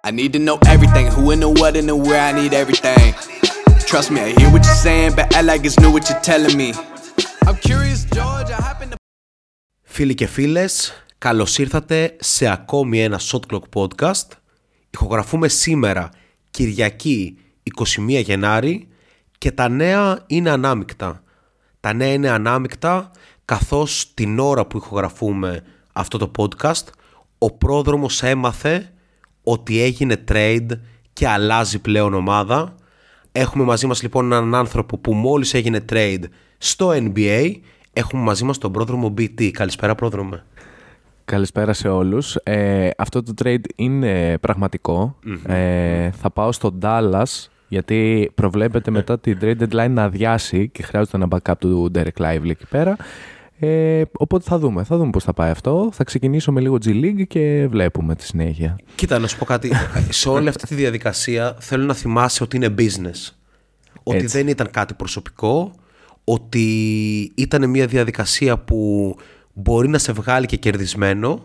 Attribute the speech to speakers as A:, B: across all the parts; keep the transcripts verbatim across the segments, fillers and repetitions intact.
A: I need to know everything, who and the what and the where, I need everything. Trust me, I hear what you're saying, but I like it's new what you're telling me. I'm curious, George, I happen to...
B: Φίλοι και φίλες, καλώς ήρθατε σε ακόμη ένα Shot Clock Podcast. Ηχογραφούμε σήμερα, Κυριακή εικοστή πρώτη Γενάρη, και τα νέα είναι ανάμεικτα. Τα νέα είναι ανάμεικτα καθώς την ώρα που ηχογραφούμε αυτό το podcast, ο πρόδρομος έμαθε ότι έγινε trade και αλλάζει πλέον ομάδα. Έχουμε μαζί μας λοιπόν έναν άνθρωπο που μόλις έγινε trade στο N B A. Έχουμε μαζί μας τον πρόδρομο μπι τι. Καλησπέρα πρόδρομε.
C: Καλησπέρα σε όλους. Ε, αυτό το trade είναι πραγματικό. Mm-hmm. Ε, θα πάω στο Dallas γιατί προβλέπεται μετά την trade deadline να αδειάσει και χρειάζεται ένα backup του Derek Lively εκεί πέρα. Ε, οπότε θα δούμε, θα δούμε πώς θα πάει αυτό. Θα ξεκινήσω με λίγο G League και βλέπουμε τη συνέχεια.
B: Κοίτα, να σου πω κάτι. Σε όλη αυτή τη διαδικασία θέλω να θυμάσαι ότι είναι business. Ότι
C: Έτσι.
B: δεν ήταν κάτι προσωπικό. Ότι ήταν μια διαδικασία που μπορεί να σε βγάλει και κερδισμένο,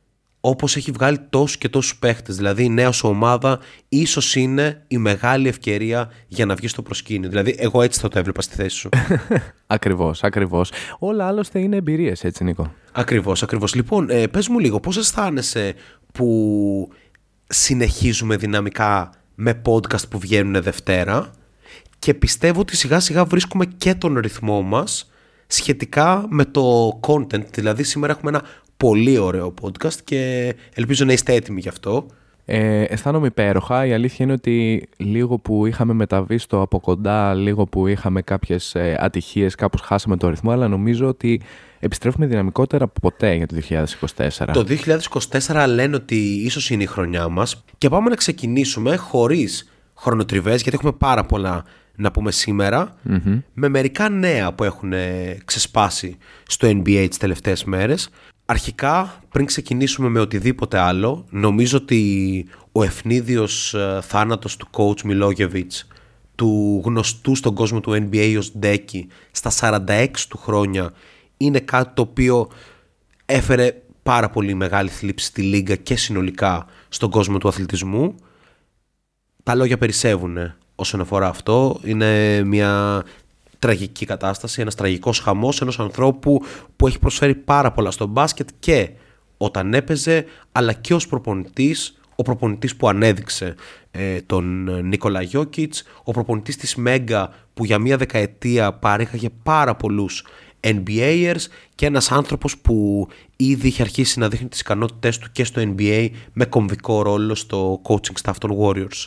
B: όπως έχει βγάλει τόσους και τόσους παίχτες. Δηλαδή η νέα σου ομάδα ίσως είναι η μεγάλη ευκαιρία για να βγεις στο προσκήνιο. Δηλαδή εγώ έτσι θα το έβλεπα στη θέση σου.
C: Ακριβώς, ακριβώς. Όλα άλλωστε είναι εμπειρίες, έτσι Νίκο.
B: Ακριβώς, ακριβώς. Λοιπόν, ε, πες μου λίγο, πώς αισθάνεσαι που συνεχίζουμε δυναμικά με podcast που βγαίνουν Δευτέρα, και πιστεύω ότι σιγά σιγά βρίσκουμε και τον ρυθμό μας σχετικά με το content. Δηλαδή σήμερα έχουμε ένα πολύ ωραίο podcast και ελπίζω να είστε έτοιμοι γι' αυτό.
C: Ε, αισθάνομαι υπέροχα. Η αλήθεια είναι ότι λίγο που είχαμε μεταβεί στο από κοντά, λίγο που είχαμε κάποιες ε, ατυχίες, κάπως χάσαμε το ρυθμό, αλλά νομίζω ότι επιστρέφουμε δυναμικότερα από ποτέ για το δύο χιλιάδες είκοσι τέσσερα.
B: Το δύο χιλιάδες είκοσι τέσσερα λένε ότι ίσως είναι η χρονιά μας, και πάμε να ξεκινήσουμε χωρίς χρονοτριβές, γιατί έχουμε πάρα πολλά να πούμε σήμερα, mm-hmm. με μερικά νέα που έχουν ξεσπάσει στο N B A τις τελευταίες μέρες. Αρχικά, πριν ξεκινήσουμε με οτιδήποτε άλλο, νομίζω ότι ο ευνίδιος θάνατος του coach Μιλόγεβιτς, του γνωστού στον κόσμο του N B A ως Ντέκι, στα σαράντα έξι του χρόνια, είναι κάτι το οποίο έφερε πάρα πολύ μεγάλη θλίψη στη Λίγκα και συνολικά στον κόσμο του αθλητισμού. Τα λόγια περισσεύουν όσον αφορά αυτό. Είναι μια τραγική κατάσταση, ένας τραγικός χαμός ενός ανθρώπου που έχει προσφέρει πάρα πολλά στο μπάσκετ και όταν έπαιζε, αλλά και ως προπονητής, ο προπονητής που ανέδειξε ε, τον Νίκολα Γιόκιτς, ο προπονητής της Μέγκα που για μια δεκαετία παρέχαγε πάρα πολλούς N B A'ers, και ένας άνθρωπος που ήδη είχε αρχίσει να δείχνει τις ικανότητές του και στο N B A με κομβικό ρόλο στο coaching staff των Warriors.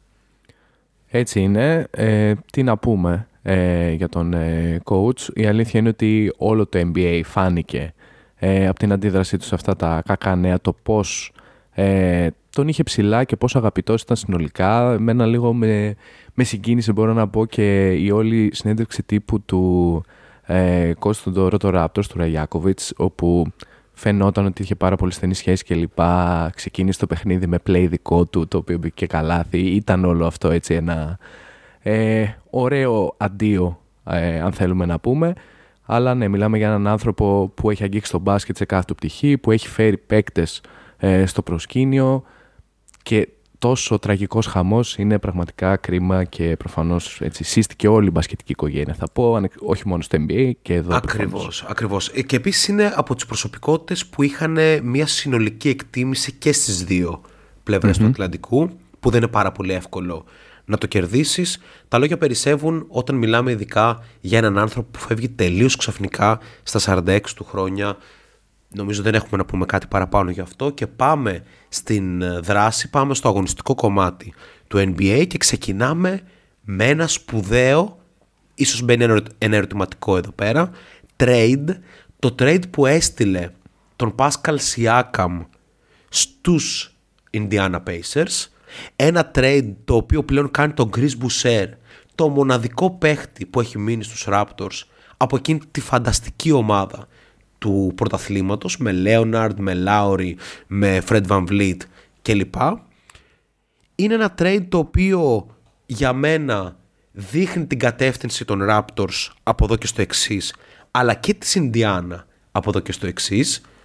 C: Έτσι είναι. Ε, τι να πούμε ε, για τον ε, coach. Η αλήθεια είναι ότι όλο το N B A φάνηκε ε, από την αντίδρασή του σε αυτά τα κακά νέα, το πώς ε, τον είχε ψηλά και πόσο αγαπητός ήταν συνολικά. Εμένα λίγο με, με συγκίνησε, μπορώ να πω, και η όλη συνέντευξη τύπου του ε, coach του Toronto Raptors, του Ραγιάκοβιτς, όπου φαινόταν ότι είχε πάρα πολύ στενή σχέση και λοιπά. Ξεκίνησε το παιχνίδι με play δικό του, το οποίο μπήκε και καλάθι. Ήταν όλο αυτό έτσι ένα ε, ωραίο αντίο, ε, αν θέλουμε να πούμε. Αλλά ναι, μιλάμε για έναν άνθρωπο που έχει αγγίξει τον μπάσκετ σε κάθε του πτυχή, που έχει φέρει παίκτες ε, στο προσκήνιο, και τόσο τραγικός χαμός είναι πραγματικά κρίμα, και προφανώς έτσι σύστηκε όλη η μπασκετική οικογένεια, θα πω, όχι μόνο στο N B A και εδώ.
B: Ακριβώς, ακριβώς. Και επίσης είναι από τις προσωπικότητες που είχαν μια συνολική εκτίμηση και στις δύο πλευρές mm-hmm. του Ατλαντικού, που δεν είναι πάρα πολύ εύκολο να το κερδίσεις. Τα λόγια περισσεύουν όταν μιλάμε ειδικά για έναν άνθρωπο που φεύγει τελείως ξαφνικά στα σαράντα έξι του χρόνια. Νομίζω δεν έχουμε να πούμε κάτι παραπάνω γι' αυτό, και πάμε στην δράση, πάμε στο αγωνιστικό κομμάτι του N B A και ξεκινάμε με ένα σπουδαίο, ίσως μπαίνει ένα ερωτηματικό εδώ πέρα, trade, το trade που έστειλε τον Pascal Siakam στους Indiana Pacers, ένα trade το οποίο πλέον κάνει τον Chris Boucher το μοναδικό παίχτη που έχει μείνει στους Raptors από εκείνη τη φανταστική ομάδα του πρωταθλήματος, με Leonard, με Lowry, με Fred VanVleet κλπ. Είναι ένα trade το οποίο για μένα δείχνει την κατεύθυνση των Raptors από εδώ και στο εξής, αλλά και της Indiana από εδώ και στο εξής.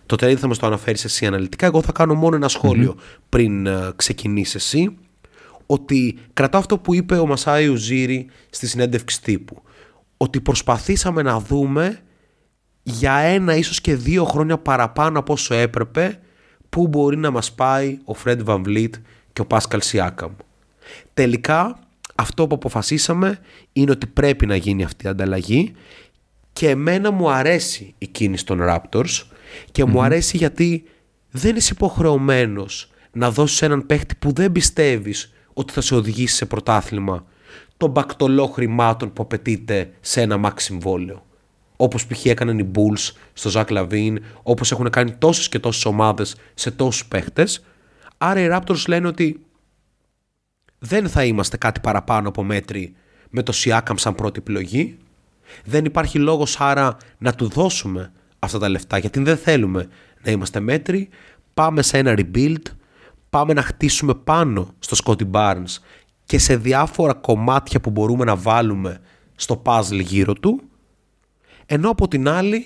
B: Το trade θα μας το αναφέρεις εσύ αναλυτικά. Εγώ θα κάνω μόνο ένα σχόλιο mm-hmm. πριν uh, ξεκινήσεις εσύ. Ότι κρατάω αυτό που είπε ο Μασάι Ουζίρι στη συνέντευξη τύπου. Ότι προσπαθήσαμε να δούμε για ένα ίσως και δύο χρόνια παραπάνω από όσο έπρεπε πού μπορεί να μας πάει ο Φρεντ Βαν Βλίτ και ο Πάσκαλ Σιάκαμ. Τελικά αυτό που αποφασίσαμε είναι ότι πρέπει να γίνει αυτή η ανταλλαγή και εμένα μου αρέσει η κίνηση των Raptors και mm-hmm. μου αρέσει γιατί δεν είσαι υποχρεωμένος να δώσεις έναν παίχτη που δεν πιστεύεις ότι θα σε οδηγήσει σε πρωτάθλημα τον μπακτολό χρημάτων που απαιτείται σε ένα max συμβόλαιο. Όπως π.χ. έκαναν οι Bulls στο Ζακ Λαβίν, όπως έχουν κάνει τόσες και τόσες ομάδες σε τόσους παίχτες. Άρα οι Raptors λένε ότι δεν θα είμαστε κάτι παραπάνω από μέτρη με το Siakam σαν πρώτη επιλογή. Δεν υπάρχει λόγος άρα να του δώσουμε αυτά τα λεφτά, γιατί δεν θέλουμε να είμαστε μέτρη. Πάμε σε ένα rebuild, πάμε να χτίσουμε πάνω στο Scottie Barnes και σε διάφορα κομμάτια που μπορούμε να βάλουμε στο puzzle γύρω του. Ενώ από την άλλη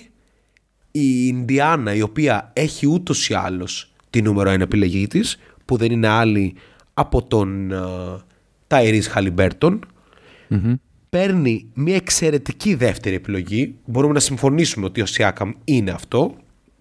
B: η Ινδιάνα, η οποία έχει ούτως ή άλλως τη νούμερο ένα επιλογή της, που δεν είναι άλλη από τον Tyrese Halliburton, mm-hmm. παίρνει μια εξαιρετική δεύτερη επιλογή. Μπορούμε να συμφωνήσουμε ότι ο Siakam είναι αυτό.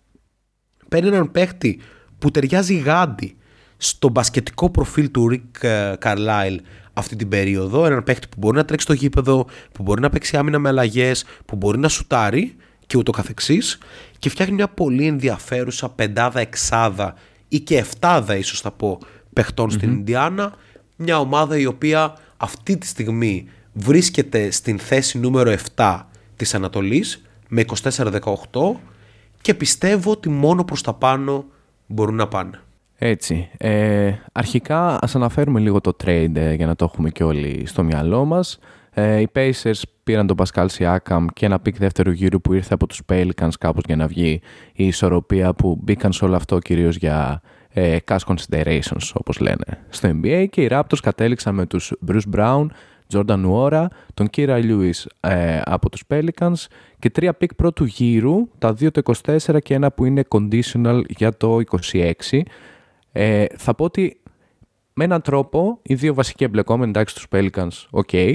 B: Παίρνει έναν παίχτη που ταιριάζει γάντι στο μπασκετικό προφίλ του Rick Carlisle αυτή την περίοδο. Έναν παίχτη που μπορεί να τρέξει στο γήπεδο, που μπορεί να παίξει άμυνα με αλλαγές, που μπορεί να σουτάρει και ούτω καθεξής, και φτιάχνει μια πολύ ενδιαφέρουσα πεντάδα, εξάδα ή και εφτάδα ίσως θα πω παιχτών mm-hmm. στην Ινδιάνα. Μια ομάδα η οποία αυτή τη στιγμή βρίσκεται στην θέση νούμερο επτά της Ανατολής με είκοσι τέσσερα δεκαοκτώ και πιστεύω ότι μόνο προς τα πάνω μπορούν να πάνε.
C: Έτσι. Ε, αρχικά ας αναφέρουμε λίγο το trade ε, για να το έχουμε και όλοι στο μυαλό μας. Ε, οι Pacers πήραν τον Pascal Siakam και ένα πικ δεύτερου γύρου που ήρθε από τους Pelicans κάπως για να βγει η ισορροπία που μπήκαν σε όλο αυτό κυρίως για ε, cash considerations όπως λένε στο N B A, και οι Raptors κατέληξαν με τους Bruce Brown, Jordan Nwora, τον Kira Lewis ε, από τους Pelicans και τρία πικ πρώτου γύρου, τα δύο το είκοσι τέσσερα και ένα που είναι conditional για το είκοσι έξι. Ε, θα πω ότι με έναν τρόπο οι δύο βασικοί εμπλεκόμενοι, εντάξει τους Pelicans, ok,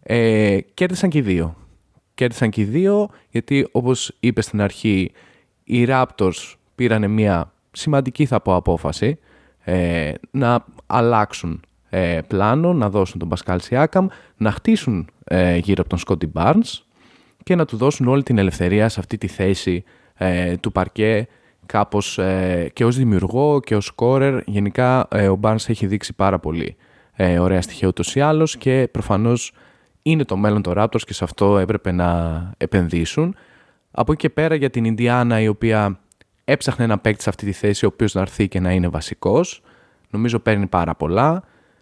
C: ε, κέρδισαν και οι δύο. Κέρδισαν και οι δύο γιατί όπως είπε στην αρχή οι Raptors πήραν μια σημαντική θα πω απόφαση ε, να αλλάξουν ε, πλάνο, να δώσουν τον Pascal Siakam, να χτίσουν ε, γύρω από τον Scottie Barnes και να του δώσουν όλη την ελευθερία σε αυτή τη θέση ε, του παρκέ, κάπως ε, και ως δημιουργό και ως scorer. Γενικά ε, ο Barnes έχει δείξει πάρα πολύ ε, ωραία στοιχεία ούτως ή άλλως και προφανώς είναι το μέλλον των Raptors και σε αυτό έπρεπε να επενδύσουν. Από εκεί και πέρα για την Ινδιάνα, η οποία έψαχνε ένα παίκτη σε αυτή τη θέση ο οποίος να έρθει και να είναι βασικός, νομίζω παίρνει πάρα πολλά.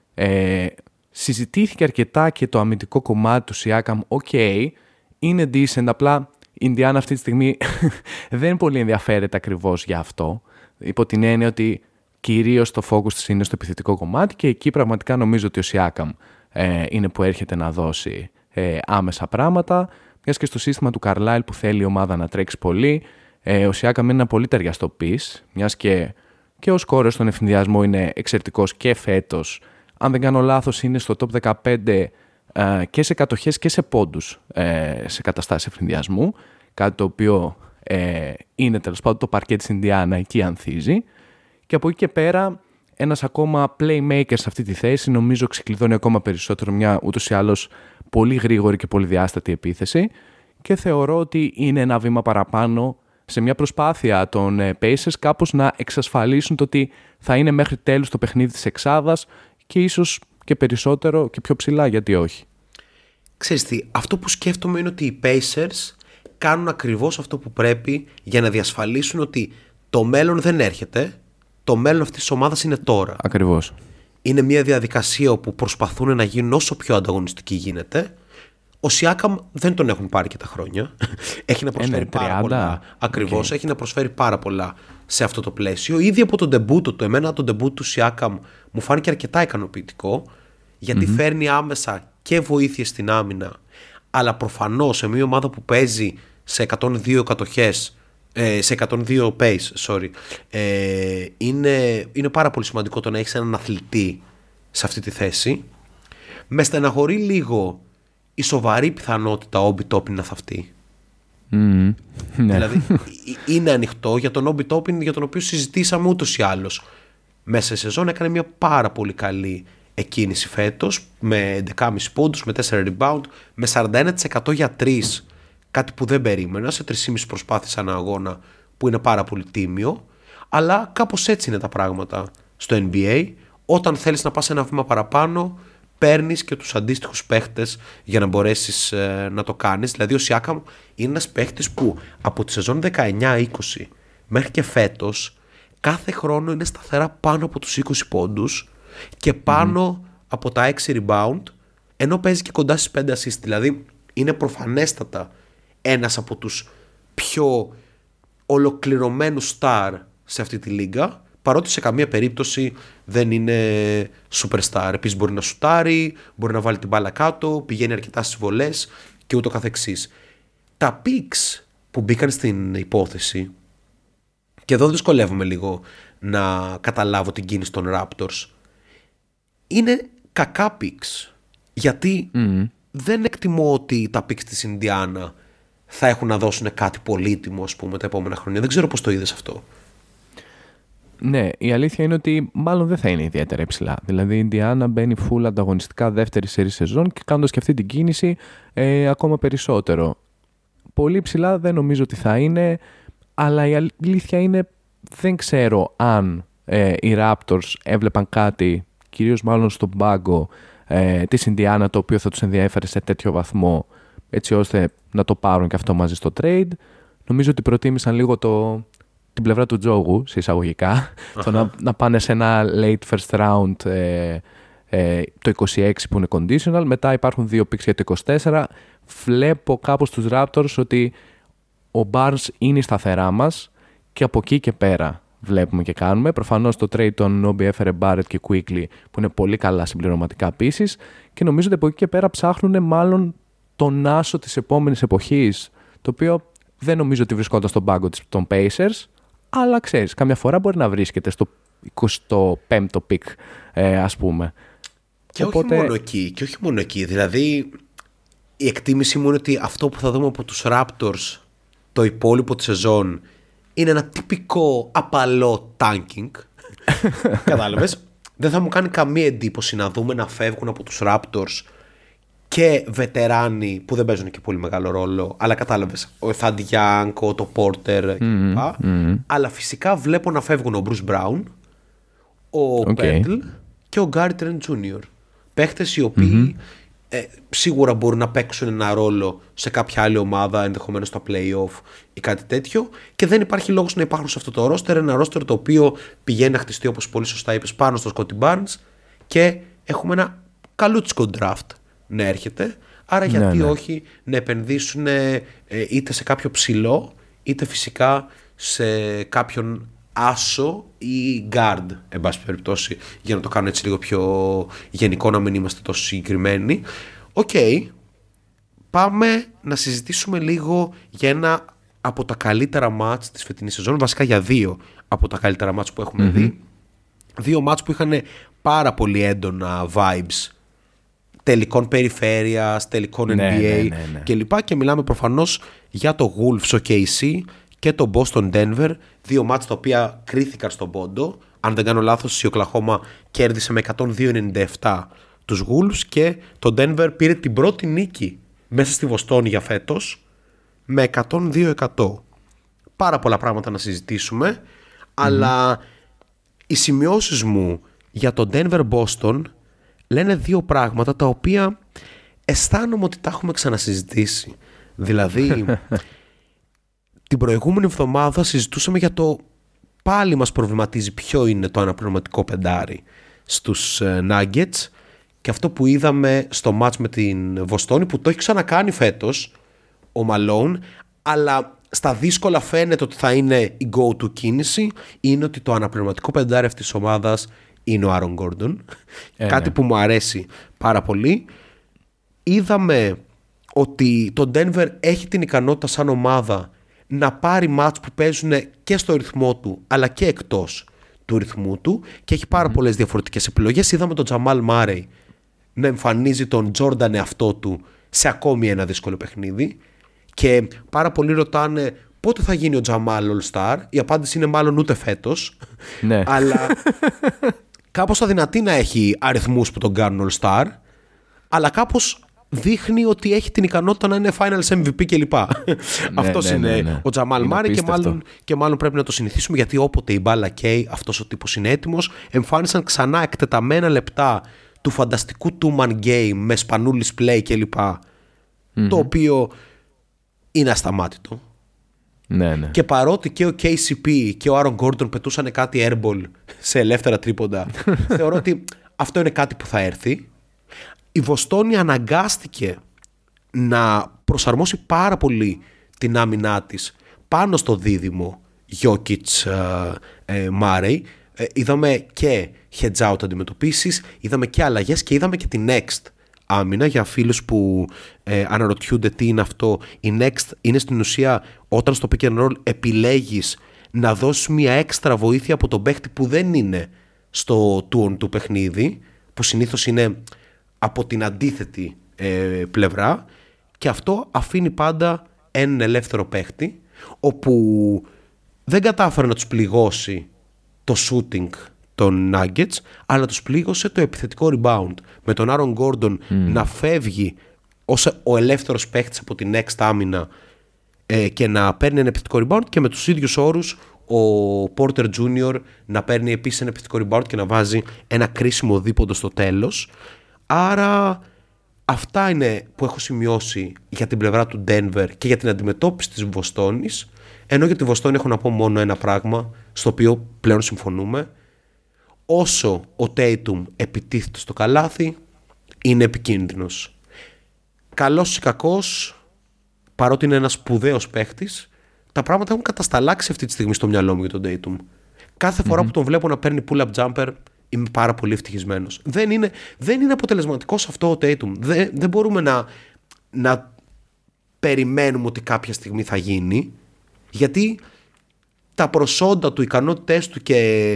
C: Ε, συζητήθηκε αρκετά και το αμυντικό κομμάτι του Siakam, ok, είναι decent, απλά η Ινδιάνα αυτή τη στιγμή δεν πολύ ενδιαφέρεται ακριβώς για αυτό, υπό την έννοια ότι κυρίως το focus της είναι στο επιθετικό κομμάτι και εκεί πραγματικά νομίζω ότι ο Siakam ε, είναι που έρχεται να δώσει ε, άμεσα πράγματα, μιας και στο σύστημα του Carlisle που θέλει η ομάδα να τρέξει πολύ, ε, ο Siakam είναι ένα πολύ ταιριαστό piece, μιας και, και ο σκόρερ στον ευθυνδιασμό είναι εξαιρετικός και φέτος, αν δεν κάνω λάθος είναι στο top δεκαπέντε ε, και σε κατοχές και σε πόντους ε, σε καταστάσεις ευθυνδιασμού, κάτι το οποίο ε, είναι τέλος πάντων το παρκέ της Ινδιάνα, εκεί ανθίζει, και από εκεί και πέρα ένας ακόμα playmaker σε αυτή τη θέση νομίζω ξεκλειδώνει ακόμα περισσότερο μια ούτως ή άλλως πολύ γρήγορη και πολύ διάστατη επίθεση, και θεωρώ ότι είναι ένα βήμα παραπάνω σε μια προσπάθεια των Pacers κάπως να εξασφαλίσουν το ότι θα είναι μέχρι τέλους το παιχνίδι της εξάδας και ίσως και περισσότερο και πιο ψηλά, γιατί όχι.
B: Ξέρεις τι, αυτό που σκέφτομαι είναι ότι οι Pacers κάνουν ακριβώς αυτό που πρέπει για να διασφαλίσουν ότι το μέλλον δεν έρχεται, το μέλλον αυτής της ομάδας είναι τώρα.
C: Ακριβώς.
B: Είναι μια διαδικασία όπου προσπαθούν να γίνουν όσο πιο ανταγωνιστικοί γίνεται. Ο Siakam δεν τον έχουν πάρει και τα χρόνια. Έχει να προσφέρει είναι, πάρα πολλά. Ακριβώς, okay. Έχει να προσφέρει πάρα πολλά σε αυτό το πλαίσιο. Ήδη από τον ντεμπούτο του, εμένα το ντεμπούτο του Siakam μου φάνηκε αρκετά ικανοποιητικό, γιατί mm-hmm. φέρνει άμεσα και βοήθειες στην άμυνα, αλλά προφανώς σε μια ομάδα που παίζει σε εκατόν δύο κατοχές Ε, σε εκατόν δύο pace, sorry. Ε, είναι, είναι πάρα πολύ σημαντικό το να έχεις έναν αθλητή σε αυτή τη θέση. Με στεναχωρεί λίγο η σοβαρή πιθανότητα ο Obi Toppin να θαυτεί.
C: Mm,
B: δηλαδή είναι ανοιχτό για τον Obi Toppin, για τον οποίο συζητήσαμε ούτως ή άλλως. Μέσα σε σεζόν έκανε μια πάρα πολύ καλή εκκίνηση φέτος, με έντεκα κόμμα πέντε πόντους, με τέσσερα rebound, με σαράντα ένα τοις εκατό για τρεις, κάτι που δεν περίμενα, σε τρεις κόμμα πέντε προσπάθειες ανά αγώνα, που είναι πάρα πολύ τίμιο. Αλλά κάπως έτσι είναι τα πράγματα στο N B A. Όταν θέλεις να πας ένα βήμα παραπάνω, παίρνεις και τους αντίστοιχους παίχτες για να μπορέσεις ε, να το κάνεις. Δηλαδή ο Siakam είναι ένας παίχτης που από τη σεζόν δεκαεννιά είκοσι μέχρι και φέτος κάθε χρόνο είναι σταθερά πάνω από τους είκοσι πόντους και πάνω mm-hmm. από τα έξι rebound, ενώ παίζει και κοντά στις πέντε assist. Δηλαδή είναι προφανέστατα ένας από τους πιο ολοκληρωμένους star σε αυτή τη λίγα, παρότι σε καμία περίπτωση δεν είναι superstar. Επίσης μπορεί να σουτάρει, μπορεί να βάλει την μπάλα κάτω, πηγαίνει αρκετά στις βολές και ούτω καθεξής. Τα picks που μπήκαν στην υπόθεση, και εδώ δυσκολεύομαι λίγο να καταλάβω την κίνηση των Raptors, είναι κακά picks. Γιατί mm. δεν εκτιμώ ότι τα picks της Ινδιάνα θα έχουν να δώσουν κάτι πολύτιμο, ας πούμε, τα επόμενα χρόνια. Δεν ξέρω πώς το είδες αυτό.
C: Ναι, η αλήθεια είναι ότι μάλλον δεν θα είναι ιδιαίτερα υψηλά. Δηλαδή η Ινδιάνα μπαίνει full ανταγωνιστικά δεύτερη σερί σεζόν και κάνοντας και αυτή την κίνηση ε, ακόμα περισσότερο. Πολύ ψηλά δεν νομίζω ότι θα είναι, αλλά η αλήθεια είναι δεν ξέρω αν ε, οι Raptors έβλεπαν κάτι, κυρίως μάλλον στον πάγκο ε, της Ινδιάνα, το οποίο θα τους ενδιέφερε σε τέτοιο βαθμό, έτσι ώστε να το πάρουν και αυτό μαζί στο trade. Νομίζω ότι προτίμησαν λίγο το, την πλευρά του τζόγου, σε εισαγωγικά, uh-huh. το να, να πάνε σε ένα late first round ε, ε, το είκοσι έξι που είναι conditional, μετά υπάρχουν δύο picks για το είκοσι τέσσερα. Βλέπω κάπως στους Raptors ότι ο Barnes είναι η σταθερά μας και από εκεί και πέρα βλέπουμε και κάνουμε. Προφανώς το trade των Obi έφερε Barrett και Quickly που είναι πολύ καλά συμπληρωματικά πieces και νομίζω ότι από εκεί και πέρα ψάχνουν μάλλον τον άσο της επόμενης εποχής, το οποίο δεν νομίζω ότι βρισκόταν στον πάγκο των Pacers, αλλά ξέρεις, καμιά φορά μπορεί να βρίσκεται στο εικοστό πέμπτο pick, ε, ας πούμε.
B: Και Οπότε... όχι μόνο εκεί, και όχι μόνο εκεί. Δηλαδή, η εκτίμηση μου είναι ότι αυτό που θα δούμε από τους Raptors το υπόλοιπο της σεζόν είναι ένα τυπικό απαλό tanking. Κατάλαβες. Δεν θα μου κάνει καμία εντύπωση να δούμε να φεύγουν από τους Raptors και βετεράνοι που δεν παίζουν και πολύ μεγάλο ρόλο, αλλά κατάλαβες, ο Thad Young, ο το Porter
C: mm-hmm,
B: κλπ.
C: Mm-hmm.
B: Αλλά φυσικά βλέπω να φεύγουν ο Bruce Brown, ο okay. Pendle και ο Gary Trent τζούνιορ. Παίχτες οι οποίοι mm-hmm. ε, σίγουρα μπορούν να παίξουν ένα ρόλο σε κάποια άλλη ομάδα, ενδεχομένως στα play-off ή κάτι τέτοιο, και δεν υπάρχει λόγος να υπάρχουν σε αυτό το roster, ένα roster το οποίο πηγαίνει να χτιστεί, όπως πολύ σωστά είπες, πάνω στο Scottie Barnes, και έχουμε ένα καλούτσικο draft να έρχεται, άρα γιατί ναι, ναι. όχι να επενδύσουν ε, είτε σε κάποιο ψηλό είτε φυσικά σε κάποιον άσο ή guard, εν πάση περιπτώσει, για να το κάνω έτσι λίγο πιο γενικό, να μην είμαστε τόσο συγκεκριμένοι. Οκ, okay, πάμε να συζητήσουμε λίγο για ένα από τα καλύτερα μάτς της φετινής σεζόν, βασικά για δύο από τα καλύτερα μάτς που έχουμε mm-hmm. δει. Δύο μάτς που είχαν πάρα πολύ έντονα vibes τελικών περιφέρειας, τελικών N B A ναι, ναι, ναι, ναι. κλπ. Και μιλάμε προφανώς για το Wolves ο K C και το Boston Denver, δύο μάτς τα οποία κρίθηκαν στον πόντο. Αν δεν κάνω λάθος, η Οκλαχώμα κέρδισε με εκατόν δύο ενενήντα επτά τους Wolves και το Denver πήρε την πρώτη νίκη μέσα στη Βοστόνη για φέτος με εκατόν δύο εκατό. Πάρα πολλά πράγματα να συζητήσουμε, mm-hmm. αλλά οι σημειώσεις μου για το Denver Boston λένε δύο πράγματα τα οποία αισθάνομαι ότι τα έχουμε ξανασυζητήσει. Δηλαδή, την προηγούμενη εβδομάδα συζητούσαμε για το πάλι μας προβληματίζει ποιο είναι το αναπληρωματικό πεντάρι στους Nuggets, και αυτό που είδαμε στο match με την Βοστόνη, που το έχει ξανακάνει φέτος ο Malone, αλλά στα δύσκολα φαίνεται ότι θα είναι η go-to κίνηση, είναι ότι το αναπληρωματικό πεντάρι αυτής της ομάδας είναι ο Άρον Γκόρντον. Ε, Κάτι ναι. που μου αρέσει πάρα πολύ. Είδαμε ότι το Denver έχει την ικανότητα σαν ομάδα να πάρει μάτς που παίζουν και στο ρυθμό του αλλά και εκτός του ρυθμού του και έχει πάρα mm-hmm. πολλές διαφορετικές επιλογές. Είδαμε τον Τζαμάλ Μάρεϊ να εμφανίζει τον Τζόρνταν εαυτό του σε ακόμη ένα δύσκολο παιχνίδι και πάρα πολλοί ρωτάνε πότε θα γίνει ο Τζαμάλ All Star. Η απάντηση είναι μάλλον ούτε φέτος.
C: Ναι.
B: Αλλά κάπως αδυνατή να έχει αριθμούς που τον κάνουν All Star, αλλά κάπως δείχνει ότι έχει την ικανότητα να είναι Finals εμ βι πι κλπ. Ναι, αυτός
C: ναι,
B: είναι
C: ναι, ναι.
B: ο Τζαμάλ Μάρεϊ και μάλλον, και μάλλον πρέπει να το συνηθίσουμε, γιατί όποτε η μπάλα καίει, αυτός ο τύπος είναι έτοιμος. Εμφάνισαν ξανά εκτεταμένα λεπτά του φανταστικού two-man game με σπανούλης play κλπ. Mm-hmm. Το οποίο είναι ασταμάτητο.
C: Ναι, ναι.
B: Και παρότι και ο κέι σι πι και ο Άρον Γκόρντον πετούσαν κάτι airball σε ελεύθερα τρίποντα, θεωρώ ότι αυτό είναι κάτι που θα έρθει. Η Βοστόνη αναγκάστηκε να προσαρμόσει πάρα πολύ την άμυνά της πάνω στο δίδυμο Jokic Murray. Είδαμε και hedge out αντιμετωπίσεις, είδαμε και αλλαγές και είδαμε και την next άμυνα. Για φίλους που ε, αναρωτιούνται τι είναι αυτό, η next είναι στην ουσία όταν στο pick and roll επιλέγεις να δώσεις μια έξτρα βοήθεια από τον παίχτη που δεν είναι στο two on two παιχνίδι, που συνήθως είναι από την αντίθετη ε, πλευρά, και αυτό αφήνει πάντα έναν ελεύθερο παίχτη, όπου δεν κατάφερε να τους πληγώσει το shooting των Nuggets, αλλά τους πλήγωσε το επιθετικό rebound, με τον Aaron Gordon mm. να φεύγει ως ο ελεύθερος παίχτης από την next άμυνα ε, και να παίρνει ένα επιθετικό rebound, και με τους ίδιους όρους ο Porter Junior να παίρνει επίσης ένα επιθετικό rebound και να βάζει ένα κρίσιμο δίποντο στο τέλος. Άρα αυτά είναι που έχω σημειώσει για την πλευρά του Denver και για την αντιμετώπιση της Βοστόνης, ενώ για τη Βοστόνη έχω να πω μόνο ένα πράγμα, στο οποίο πλέον συμφωνούμε. Όσο ο Tatum επιτίθεται στο καλάθι, είναι επικίνδυνος. Καλός ή κακός, παρότι είναι ένας σπουδαίος παίχτης, τα πράγματα έχουν κατασταλάξει αυτή τη στιγμή στο μυαλό μου για τον Tatum. Κάθε φορά mm-hmm. που τον βλέπω να παίρνει pull-up jumper, είμαι πάρα πολύ ευτυχισμένος. Δεν είναι, δεν είναι αποτελεσματικός αυτό ο Tatum. Δεν, δεν μπορούμε να, να περιμένουμε ότι κάποια στιγμή θα γίνει, γιατί τα προσόντα του, οι ικανότητες του και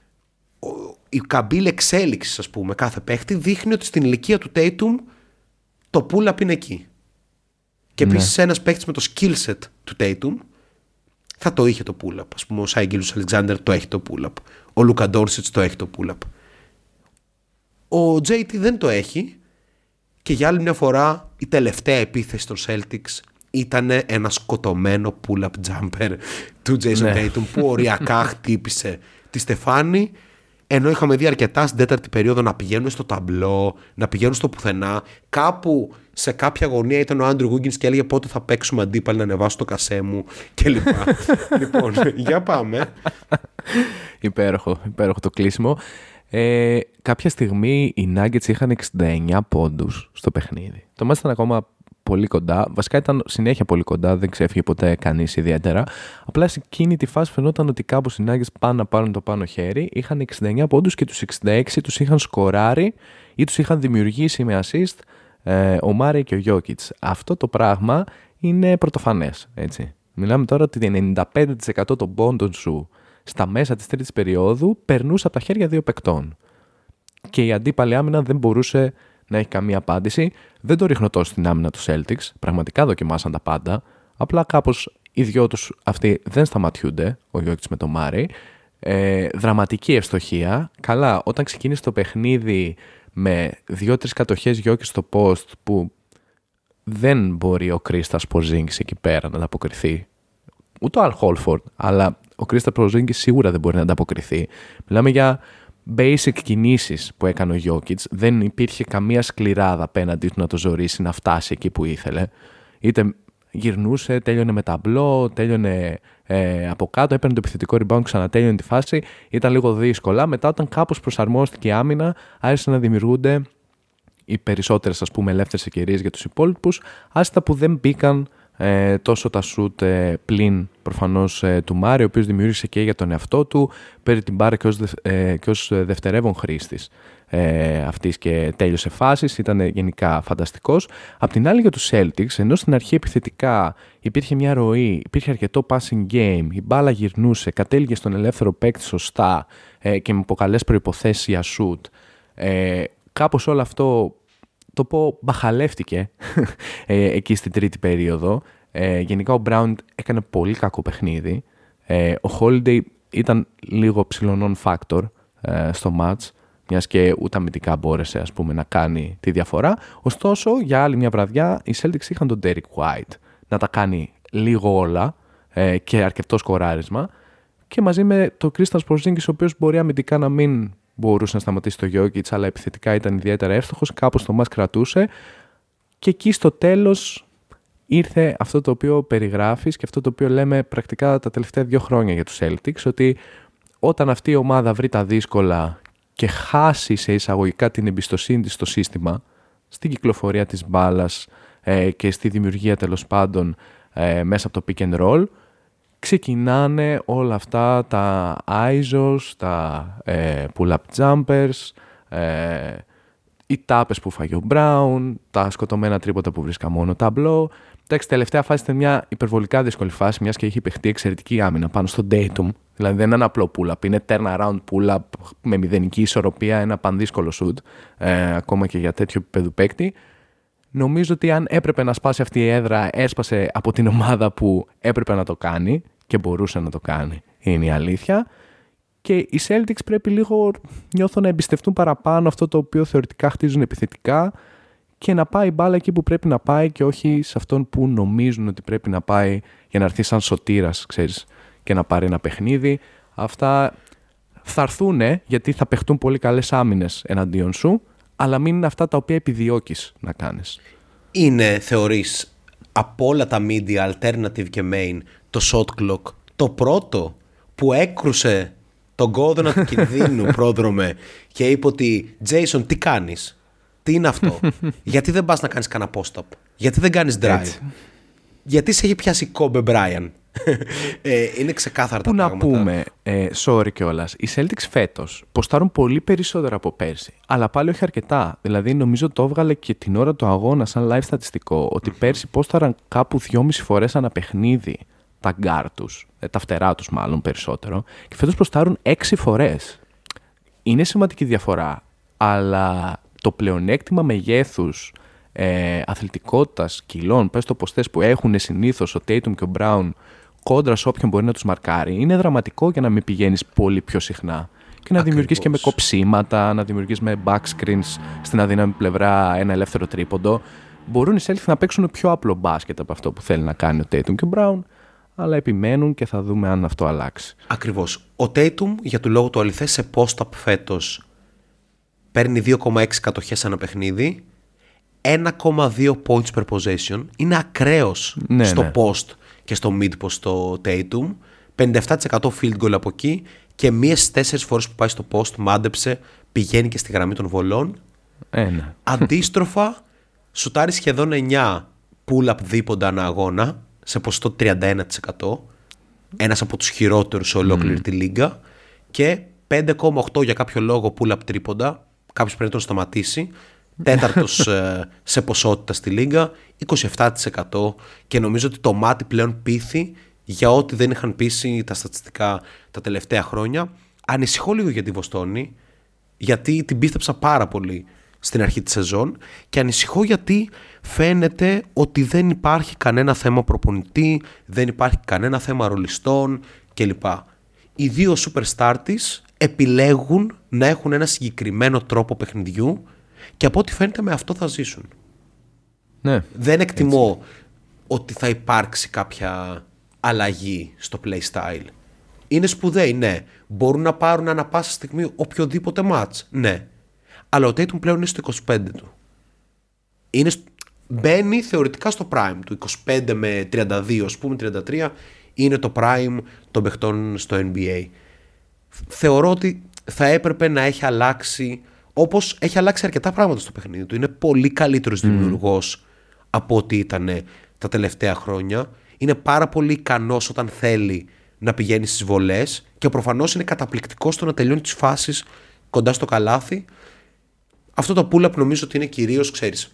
B: η καμπύλη εξέλιξης, ας πούμε, κάθε παίχτη δείχνει ότι στην ηλικία του Tatum το pull-up είναι εκεί. Και ναι. επίσης ένας παίχτης με το skill set του Tatum θα το είχε το pull-up. Ας πούμε ο Shai Gilgeous-Alexander το έχει το pull-up. Ο Luka Doncic το έχει το pull-up. Ο τζέι τι δεν το έχει, και για άλλη μια φορά η τελευταία επίθεση των Celtics ήταν ένα σκοτωμένο pull-up jumper του Jason ναι. Tatum, που οριακά χτύπησε τη Στεφάνη, ενώ είχαμε δει αρκετά στην τέταρτη περίοδο να πηγαίνουν στο ταμπλό, να πηγαίνουν στο πουθενά. Κάπου σε κάποια γωνία ήταν ο Άντρου Wiggins και έλεγε πότε θα παίξουμε αντίπαλοι, να ανεβάσω το κασέ μου κλπ. Λοιπόν, για πάμε.
C: Υπέροχο, υπέροχο το κλείσιμο. Ε, κάποια στιγμή οι Nuggets είχαν εξήντα εννιά πόντους στο παιχνίδι. Το μάτς ήταν ακόμα πολύ κοντά. Βασικά ήταν συνέχεια πολύ κοντά, δεν ξέφυγε ποτέ κανείς ιδιαίτερα. Απλά σε εκείνη τη φάση φαινόταν ότι κάπως οι Nuggets πάνε να πάρουν το πάνω χέρι. Είχαν εξήντα εννιά πόντους και τους εξήντα έξι τους είχαν σκοράρει ή τους είχαν δημιουργήσει με assist ε, ο Murray και ο Jokic. Αυτό το πράγμα είναι πρωτοφανές. Έτσι. Μιλάμε τώρα ότι ενενήντα πέντε τοις εκατό των πόντων σου στα μέσα της τρίτης περίοδου περνούσε από τα χέρια δύο παικτών. Και η αντίπαλη άμυνα δεν μπορούσε να έχει καμία απάντηση. Δεν το ρίχνω τόσο στην άμυνα του Celtics. Πραγματικά δοκιμάσαν τα πάντα. Απλά κάπως οι δυο τους αυτοί δεν σταματιούνται, ο Jokic με τον Murray. Ε, δραματική ευστοχία. Καλά, όταν ξεκίνησε το παιχνίδι με δύο-τρεις κατοχές Jokic στο post, που δεν μπορεί ο Κρίστας Porzingis εκεί πέρα να ανταποκριθεί. Ούτε ο Al Horford, αλλά ο Κρίστας Porzingis σίγουρα δεν μπορεί να ανταποκριθεί. Μιλάμε για basic κινήσεις που έκανε ο Jokic. Δεν υπήρχε καμία σκληράδα απέναντί του να το ζωρίσει να φτάσει εκεί που ήθελε. Είτε γυρνούσε, τέλειωνε με ταμπλό, τέλειωνε ε, από κάτω, έπαιρνε το επιθετικό rebound, ξανατέλειωνε τη φάση. Ήταν λίγο δύσκολα. Μετά, όταν κάπως προσαρμόστηκε η άμυνα, άρχισαν να δημιουργούνται οι περισσότερες, ας πούμε, ελεύθερες ευκαιρίες για τους υπόλοιπους, άστα που δεν μπήκαν Ε, τόσο τα shoot ε, πλην προφανώς ε, του Μάρι, ο οποίος δημιούργησε και για τον εαυτό του, πήρε την μπάρα και ως, ε, και ως δευτερεύον χρήστης ε, αυτής και τέλειωσε φάσεις, ήταν γενικά φανταστικός. Απ' την άλλη για τους Celtics, ενώ στην αρχή επιθετικά υπήρχε μια ροή, υπήρχε αρκετό passing game, η μπάλα γυρνούσε, κατέληγε στον ελεύθερο παίκτη σωστά ε, και με πολλές προϋποθέσεις για shoot, ε, κάπως όλο αυτό το πω μπαχαλεύτηκε ε, εκεί στην τρίτη περίοδο. Ε, γενικά ο Brown έκανε πολύ κακό παιχνίδι. Ε, ο Holiday ήταν λίγο ψηλό non-factor ε, στο match, μιας και ούτε αμυντικά μπόρεσε, ας πούμε, να κάνει τη διαφορά. Ωστόσο, για άλλη μια βραδιά, οι Celtics είχαν τον Derrick White να τα κάνει λίγο όλα ε, και αρκετό σκοράρισμα, και μαζί με τον Kristaps Porzingis, ο οποίος μπορεί αμυντικά να μην μπορούσε να σταματήσει το Jokic, αλλά επιθετικά ήταν ιδιαίτερα εύστοχος, κάπως το μας κρατούσε, και εκεί στο τέλος ήρθε αυτό το οποίο περιγράφεις και αυτό το οποίο λέμε πρακτικά τα τελευταία δύο χρόνια για τους Celtics, ότι όταν αυτή η ομάδα βρει τα δύσκολα και χάσει σε εισαγωγικά την εμπιστοσύνη της στο σύστημα, στην κυκλοφορία της μπάλας ε, και στη δημιουργία τέλος πάντων ε, μέσα από το pick and roll, ξεκινάνε όλα αυτά τα άι ες ο ες, τα ε, pull-up jumpers, ε, οι τάπες που φάγει ο Brown, τα σκοτωμένα τρίποτα που βρίσκα μόνο ταμπλό. Εντάξει, τελευταία φάση ήταν μια υπερβολικά δύσκολη φάση, μιας και έχει παιχτεί εξαιρετική άμυνα πάνω στο Tatum. Δηλαδή δεν είναι ένα απλό pull-up, είναι turn-around pull-up με μηδενική ισορροπία, ένα πανδύσκολο shoot, ε, ακόμα και για τέτοιο επίπεδο παίκτη. Νομίζω ότι αν έπρεπε να σπάσει αυτή η έδρα, έσπασε από την ομάδα που έπρεπε να το κάνει και μπορούσε να το κάνει, είναι η αλήθεια. Και οι Celtics πρέπει λίγο, νιώθω, να εμπιστευτούν παραπάνω αυτό το οποίο θεωρητικά χτίζουν επιθετικά και να πάει η μπάλα εκεί που πρέπει να πάει και όχι σε αυτόν που νομίζουν ότι πρέπει να πάει για να έρθει σαν σωτήρας, ξέρεις, και να πάρει ένα παιχνίδι. Αυτά θα έρθουν γιατί θα παιχτούν πολύ καλές άμυνες εναντίον σου, αλλά μην είναι αυτά τα οποία επιδιώκεις να κάνεις.
B: Είναι, θεωρείς, από όλα τα media, alternative και main, το shot clock, το πρώτο που έκρουσε τον κόδωνα του κινδύνου, πρόδρομε, και είπε ότι Jason, τι κάνεις, τι είναι αυτό, γιατί δεν πας να κάνεις κανένα post-up, γιατί δεν κάνεις drive, έτσι, γιατί σε έχει πιάσει Kobe Bryant. ε, είναι ξεκάθαρα τα πράγματα.
C: Πού να πούμε, ε, sorry κιόλας, οι Celtics φέτος ποστάρουν πολύ περισσότερα από πέρσι, αλλά πάλι όχι αρκετά. Δηλαδή νομίζω το έβγαλε και την ώρα του αγώνα σαν live στατιστικό, ότι πέρσι πόσταραν κάπου δυόμιση φορές ανά παιχνίδι τα γκάρ τους, ε, τα φτερά τους μάλλον περισσότερο, και φέτος ποστάρουν έξι φορές. Είναι σημαντική διαφορά, αλλά το πλεονέκτημα μεγέθους, ε, αθλητικότητας, κιλών, πες το ποστές που έχουν συνήθως ο Tatum και ο Brown κόντρα σε όποιον μπορεί να τους μαρκάρει, είναι δραματικό για να μην πηγαίνεις πολύ πιο συχνά και να δημιουργείς και με κοψίματα, να δημιουργείς με backscreens στην αδύναμη πλευρά ένα ελεύθερο τρίποντο. Μπορούν οι Celtics να παίξουν πιο απλό μπάσκετ από αυτό που θέλει να κάνει ο Tatum και ο Brown, αλλά επιμένουν και θα δούμε αν αυτό αλλάξει.
B: Ακριβώς. Ο Tatum, για του λόγου του αληθές, σε post-up φέτος παίρνει δύο κόμμα έξι κατοχές ανά παιχνίδι, ένα κόμμα δύο points per possession. Είναι ακραίος, ναι, στο ναι. post και στο mid post το Tatum. πενήντα επτά τοις εκατό field goal από εκεί και μία στις τέσσερις φορές που πάει στο post μάντεψε, πηγαίνει και στη γραμμή των βολών.
C: Ένα.
B: Αντίστροφα, σουτάρει σχεδόν εννιά pull-up δίποντα ανά αγώνα σε ποσοστό τριάντα ένα τοις εκατό. Ένας από τους χειρότερους σε ολόκληρη mm. τη λίγα. Και πέντε κόμμα οκτώ για κάποιο λόγο pull-up τρίποντα. Κάποιος πρέπει να τον σταματήσει. Τέταρτος σε ποσότητα στη λίγα, είκοσι επτά τοις εκατό, και νομίζω ότι το μάτι πλέον πείθει για ό,τι δεν είχαν πείσει τα στατιστικά τα τελευταία χρόνια. Ανησυχώ λίγο για τη Βοστόνη, γιατί την πίστεψα πάρα πολύ στην αρχή της σεζόν, και ανησυχώ γιατί φαίνεται ότι δεν υπάρχει κανένα θέμα προπονητή, δεν υπάρχει κανένα θέμα ρολιστών κλπ. Οι δύο superstar της επιλέγουν να έχουν ένα συγκεκριμένο τρόπο παιχνιδιού και από ό,τι φαίνεται με αυτό θα ζήσουν.
C: Ναι,
B: δεν εκτιμώ
C: έτσι.
B: ότι θα υπάρξει κάποια αλλαγή στο play style. Είναι σπουδαίοι, ναι. Μπορούν να πάρουν ανά πάσα στιγμή οποιοδήποτε match, ναι. Αλλά ο Tatum πλέον είναι στο είκοσι πέντε του. Είναι, μπαίνει θεωρητικά στο prime του. είκοσι πέντε με τριάντα δύο, ας πούμε, τριάντα τρία είναι το prime των παιχτών στο N B A. Θεωρώ ότι θα έπρεπε να έχει αλλάξει, όπως έχει αλλάξει αρκετά πράγματα στο παιχνίδι του. Είναι πολύ καλύτερος mm. δημιουργός από ό,τι ήταν τα τελευταία χρόνια. Είναι πάρα πολύ ικανός όταν θέλει να πηγαίνει στις βολές και προφανώς είναι καταπληκτικός στο να τελειώνει τις φάσεις κοντά στο καλάθι. Αυτό το pull-up νομίζω ότι είναι κυρίως, ξέρεις,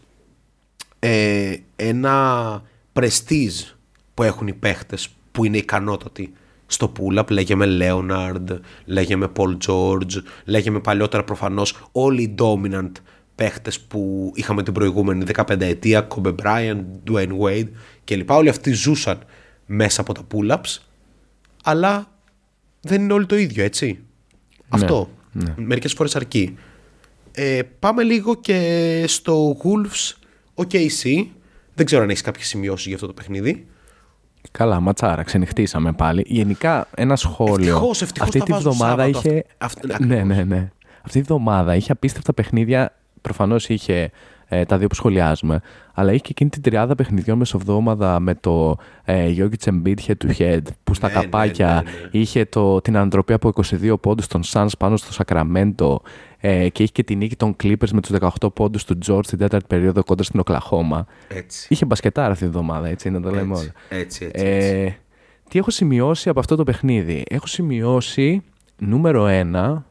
B: ε, ένα prestige που έχουν οι παίχτες που είναι ικανότατοι στο pull-up. Λέγε με Leonard, λέγε με Paul George, λέγε με παλιότερα προφανώς όλοι οι dominant παίχτες που είχαμε την προηγούμενη δεκαπενταετία, Kobe Bryant, Dwayne Wade κλπ. Όλοι αυτοί ζούσαν μέσα από τα pull-ups, αλλά δεν είναι όλοι το ίδιο, έτσι. Ναι, αυτό ναι. Μερικές φορές αρκεί. Ε, πάμε λίγο και στο Wolves ο κέι σι. Δεν ξέρω αν έχεις κάποιες σημειώσεις για αυτό το παιχνίδι.
C: Καλά, ματσάρα, ξενυχτήσαμε πάλι. Γενικά, ένα σχόλιο.
B: Ευτυχώς, ευτυχώς
C: αυτή τη βδομάδα είχε.
B: Αυτό,
C: ναι, ναι, ναι. Αυτή τη βδομάδα είχε απίστευτα παιχνίδια. Προφανώς είχε ε, τα δύο που σχολιάζουμε, αλλά είχε και εκείνη την τριάδα παιχνιδιών μεσοβδόμαδα με το ε, Jokic Embiid head to head, που στα ναι, καπάκια ναι, ναι, ναι. είχε το, την ανατροπή από είκοσι δύο πόντους των Suns πάνω στο Σακραμέντο ε, και είχε και την νίκη των Clippers με τους δεκαοκτώ πόντους του George στην τέταρτη περίοδο κόντρα στην Οκλαχώμα.
B: Έτσι.
C: Είχε μπασκετάρα αυτή τη βδομάδα, έτσι να το λέμε
B: έτσι,
C: όλα.
B: Έτσι, έτσι, έτσι.
C: Ε, τι έχω σημειώσει από αυτό το παιχνίδι? Έχω σημειώσει νούμερο ένα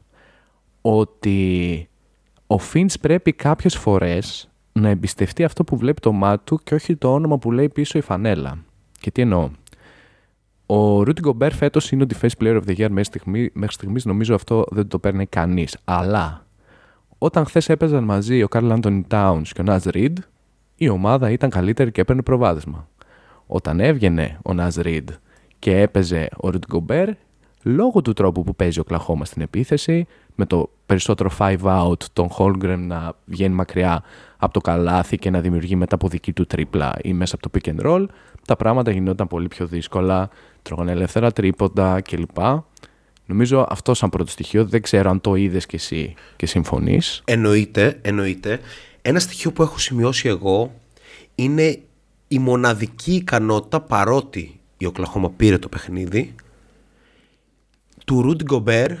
C: ότι ο Finch πρέπει κάποιες φορές να εμπιστευτεί αυτό που βλέπει το μάτι του και όχι το όνομα που λέει πίσω η φανέλα. Και τι εννοώ? Ο Rudy Gobert φέτος είναι ο Defensive Player of the Year μέχρι, στιγμή, μέχρι στιγμής, νομίζω αυτό δεν το παίρνει κανείς. Αλλά όταν χθες έπαιζαν μαζί ο Karl Anthony Towns και ο Naz Reid, η ομάδα ήταν καλύτερη και έπαιρνε προβάδισμα. Όταν έβγαινε ο Naz Reid και έπαιζε ο Rudy Gobert, λόγω του τρόπου που παίζει ο Oklahoma στην επίθεση, με το περισσότερο five out, τον Holmgren να βγαίνει μακριά από το καλάθι και να δημιουργεί μετά από δική του τρίπλα ή μέσα από το pick and roll, τα πράγματα γινόταν πολύ πιο δύσκολα, τρώγανε ελεύθερα τρίποντα κλπ. Νομίζω αυτό σαν πρώτο στοιχείο, δεν ξέρω αν το είδες κι εσύ και συμφωνείς.
B: Εννοείται, εννοείται. Ένα στοιχείο που έχω σημειώσει εγώ είναι η μοναδική ικανότητα, παρότι η Oklahoma πήρε το παιχνίδι, του Rudy Gobert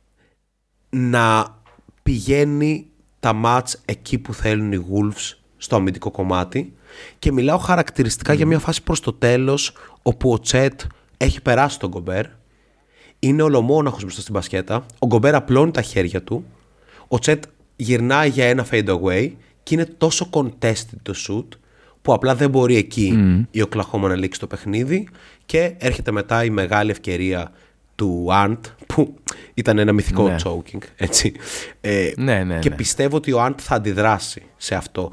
B: να πηγαίνει τα μάτς εκεί που θέλουν οι Wolves στο αμυντικό κομμάτι, και μιλάω χαρακτηριστικά mm. για μια φάση προς το τέλος όπου ο Τσέτ έχει περάσει τον Gobert, είναι ολομόναχος μπροστά στην μπασκέτα, ο Gobert απλώνει τα χέρια του, ο Τσέτ γυρνάει για ένα fade away και είναι τόσο contested το shoot που απλά δεν μπορεί εκεί mm. η Oklahoma να λήξει το παιχνίδι, και έρχεται μετά η μεγάλη ευκαιρία του Ant, που ήταν ένα μυθικό ναι. choking, έτσι. Ε,
C: ναι, ναι,
B: και
C: ναι.
B: πιστεύω ότι ο Ant θα αντιδράσει σε αυτό.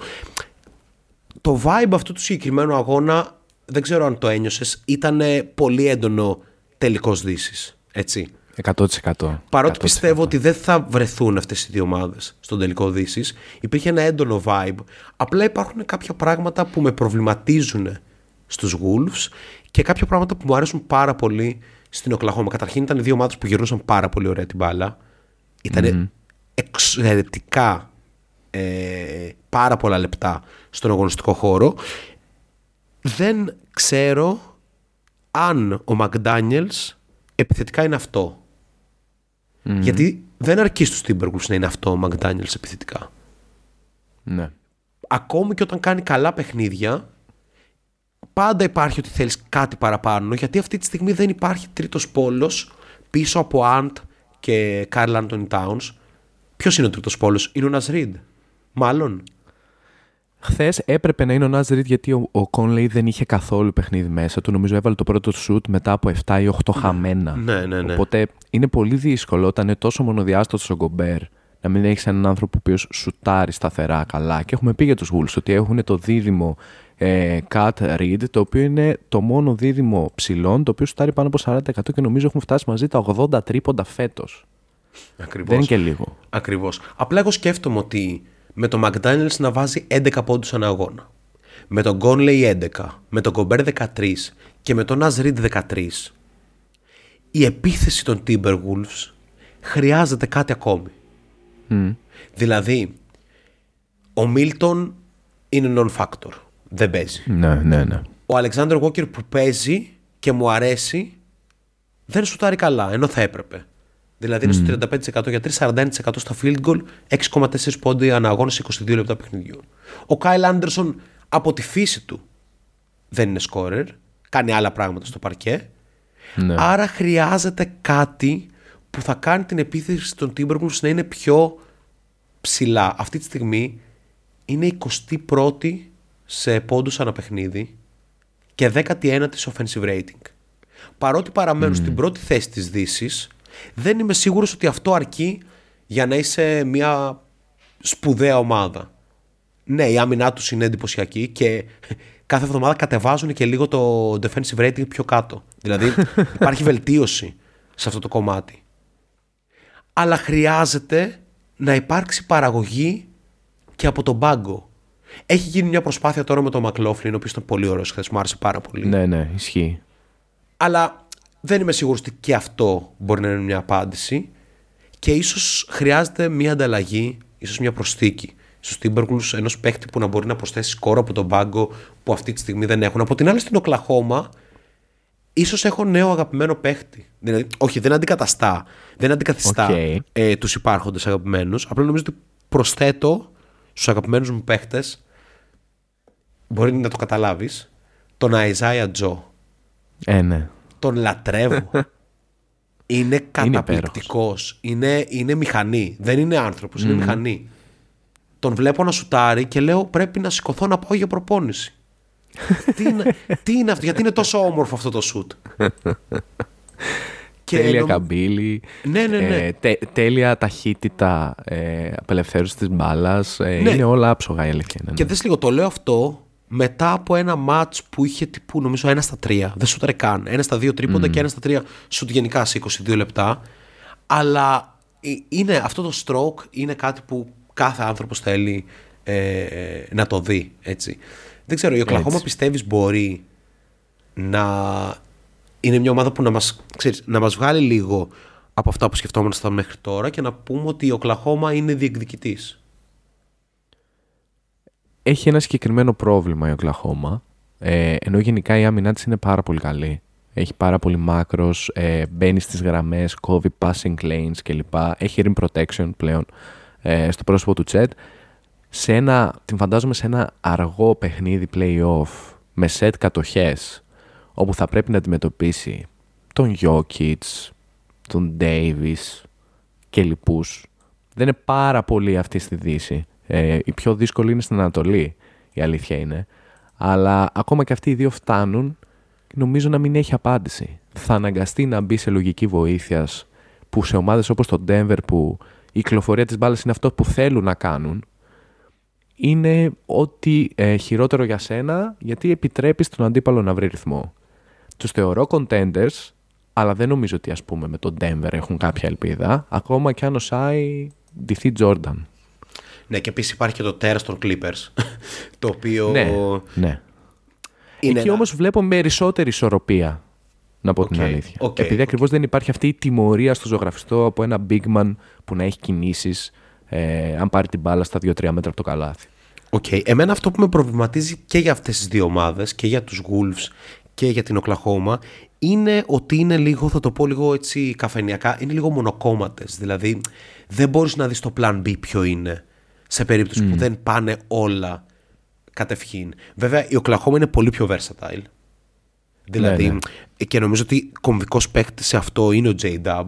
B: Το vibe αυτού του συγκεκριμένου αγώνα, δεν ξέρω αν το ένιωσες, ήταν πολύ έντονο τελικός Δύσης, έτσι.
C: εκατό τοις εκατό.
B: Παρότι
C: εκατό τοις εκατό.
B: Πιστεύω ότι δεν θα βρεθούν αυτές οι δύο ομάδες στον τελικό Δύσης, υπήρχε ένα έντονο vibe. Απλά υπάρχουν κάποια πράγματα που με προβληματίζουν στους Wolves και κάποια πράγματα που μου αρέσουν πάρα πολύ στην Oklahoma. Καταρχήν ήταν δύο ομάδες που γυρνούσαν πάρα πολύ ωραία την μπάλα. Ήταν mm-hmm. εξαιρετικά ε, πάρα πολλά λεπτά στον αγωνιστικό χώρο. Δεν ξέρω αν ο McDaniels επιθετικά είναι αυτό. Mm-hmm. Γιατί δεν αρκεί στους Timberwolves να είναι αυτό ο McDaniels επιθετικά.
C: Ναι.
B: Ακόμη και όταν κάνει καλά παιχνίδια, πάντα υπάρχει ότι θέλεις κάτι παραπάνω, γιατί αυτή τη στιγμή δεν υπάρχει τρίτος πόλος πίσω από Ant και Karl Anthony Towns. Ποιος είναι ο τρίτος πόλος? Είναι ο Naz Reid, μάλλον.
C: Χθες έπρεπε να είναι ο Naz Reid, γιατί ο, ο Conley δεν είχε καθόλου παιχνίδι μέσα του. Νομίζω έβαλε το πρώτο shoot μετά από επτά ή οκτώ χαμένα.
B: Ναι, ναι, ναι.
C: Οπότε είναι πολύ δύσκολο όταν είναι τόσο μονοδιάστατος ο Gobert να μην έχεις έναν άνθρωπο που σουτάρει σταθερά καλά. Και έχουμε πει για τους Wolves ότι έχουν το δίδυμο ε, Cat Reed, το οποίο είναι το μόνο δίδυμο ψηλών, το οποίο σουτάρει πάνω από σαράντα τοις εκατό και νομίζω έχουν φτάσει μαζί τα ογδόντα τρίποντα φέτος.
B: Ακριβώς.
C: Δεν είναι και λίγο.
B: Ακριβώς. Απλά εγώ σκέφτομαι ότι με τον McDaniels να βάζει έντεκα πόντους ανά αγώνα, με τον Conley έντεκα, με τον Gobert δεκατρία και με τον Naz Reid δεκατρία, η επίθεση των Timberwolves χρειάζεται κάτι ακόμη.
C: Mm.
B: Δηλαδή, ο Milton είναι non-factor. Δεν παίζει.
C: Ναι, ναι, ναι.
B: Ο Alexander Walker που παίζει και μου αρέσει, δεν σουτάρει καλά, ενώ θα έπρεπε. Δηλαδή είναι mm. στο τριάντα πέντε τοις εκατό για τρία σαράντα ένα τοις εκατό στα field goal, έξι κόμμα τέσσερα πόντι ανά αγώνα σε είκοσι δύο λεπτά παιχνιδιού. Ο Kyle Anderson από τη φύση του δεν είναι scorer, κάνει άλλα πράγματα στο παρκέ.
C: Ναι.
B: Άρα χρειάζεται κάτι που θα κάνει την επίθεση των Timberwolves να είναι πιο ψηλά. Αυτή τη στιγμή είναι εικοστή πρώτη σε πόντους ανά παιχνίδι και δέκατη ένατη σε offensive rating. Παρότι παραμένουν mm. στην πρώτη θέση της Δύσης, δεν είμαι σίγουρος ότι αυτό αρκεί για να είσαι μια σπουδαία ομάδα. Ναι, η άμυνά τους είναι εντυπωσιακή και κάθε εβδομάδα κατεβάζουν και λίγο το defensive rating πιο κάτω. Δηλαδή υπάρχει βελτίωση σε αυτό το κομμάτι. Αλλά χρειάζεται να υπάρξει παραγωγή και από τον πάγκο. Έχει γίνει μια προσπάθεια τώρα με τον Μακλόφλιν, ο οποίος ήταν πολύ ωραίος χθες, μου άρεσε πάρα πολύ.
C: Ναι, ναι, ισχύει.
B: Αλλά δεν είμαι σίγουρος ότι και αυτό μπορεί να είναι μια απάντηση και ίσως χρειάζεται μια ανταλλαγή, ίσως μια προσθήκη στους Timberwolves, ενός παίκτη που να μπορεί να προσθέσει σκόρο από τον πάγκο που αυτή τη στιγμή δεν έχουν. Από την άλλη, στην Οκλαχώμα ίσως έχω νέο αγαπημένο παίκτη. Δηλαδή, όχι, δεν αντικαταστά, δεν αντικαθιστά
C: okay.
B: ε, τους υπάρχοντες αγαπημένους. Απλά νομίζω ότι προσθέτω στους αγαπημένους μου παίκτες, μπορεί να το καταλάβεις, τον Isaiah Joe.
C: Ε, ναι.
B: Τον λατρεύω. Είναι καταπληκτικός. Είναι, είναι μηχανή. Δεν είναι άνθρωπος, mm. είναι μηχανή. Τον βλέπω να σουτάρει και λέω πρέπει να σηκωθώ να πάω για προπόνηση. τι, είναι, τι είναι αυτό, γιατί είναι τόσο όμορφο αυτό το σουτ.
C: Και τέλεια νομ... καμπύλη,
B: ναι, ναι, ναι.
C: Ε, τε, τέλεια ταχύτητα, ε, απελευθέρωση της μπάλας, ε, ναι. Είναι όλα άψογα η αλήθεια. Ναι, ναι.
B: Και δες λίγο, το λέω αυτό μετά από ένα μάτς που είχε τύπου νομίζω ένα στα τρία, δεν σούταρε καν, ένα στα δύο τρίποντα mm. και ένα στα τρία σουτ γενικά σε είκοσι δύο λεπτά, αλλά είναι, αυτό το stroke είναι κάτι που κάθε άνθρωπος θέλει ε, να το δει, έτσι. Δεν ξέρω, η Οκλαχώμα πιστεύεις μπορεί να είναι μια ομάδα που να μας, ξέρεις, να μας βγάλει λίγο από αυτά που σκεφτόμασταν μέχρι τώρα και να πούμε ότι η Οκλαχώμα είναι διεκδικητής?
C: Έχει ένα συγκεκριμένο πρόβλημα η Οκλαχώμα, ε, ενώ γενικά η άμυνά της είναι πάρα πολύ καλή. Έχει πάρα πολύ μάκρος, ε, μπαίνει στις γραμμές, κόβει passing lanes κλπ. Έχει rim protection πλέον ε, στο πρόσωπο του Chet. Σε ένα, την φαντάζομαι σε ένα αργό παιχνίδι play-off με set κατοχές, όπου θα πρέπει να αντιμετωπίσει τον Jokic, τον Davis και λοιπούς. Δεν είναι πάρα πολύ αυτή στη Δύση. Ε, η πιο δύσκολη είναι στην Ανατολή, η αλήθεια είναι. Αλλά ακόμα και αυτοί οι δύο φτάνουν, νομίζω να μην έχει απάντηση. Θα αναγκαστεί να μπει σε λογική βοήθειας, που σε ομάδες όπως το Denver, που η κυκλοφορία της μπάλας είναι αυτό που θέλουν να κάνουν, είναι ότι ε, χειρότερο για σένα, γιατί επιτρέπεις τον αντίπαλο να βρει ρυθμό. Τους θεωρώ contenders, αλλά δεν νομίζω ότι ας πούμε με τον Denver έχουν κάποια ελπίδα, ακόμα και αν ο Σάι ντυθεί Jordan.
B: Ναι, και επίσης υπάρχει και το τέρας των Clippers, το οποίο...
C: Ναι, ναι.
B: Είναι
C: εκεί
B: ένα...
C: όμως βλέπω με περισσότερη ισορροπία, να πω okay, την αλήθεια.
B: Okay,
C: Επειδή
B: okay.
C: ακριβώς δεν υπάρχει αυτή η τιμωρία στο ζωγραφιστό από ένα big man που να έχει κινήσεις, ε, αν πάρει την μπάλα στα δύο τρία μέτρα από το καλάθι.
B: Okay. Εμένα αυτό που με προβληματίζει και για αυτές τις δύο ομάδες, και για τους Wolves και για την Οκλαχώμα, είναι ότι είναι λίγο, θα το πω λίγο έτσι καφενιακά, είναι λίγο μονοκόμματες. Δηλαδή δεν μπορείς να δεις το plan B ποιο είναι, σε περίπτωση mm. που δεν πάνε όλα κατευχήν. Βέβαια η Οκλαχώμα είναι πολύ πιο versatile. Δηλαδή, ναι, ναι. Και νομίζω ότι κομβικός παίκτης σε αυτό είναι ο J-Dub,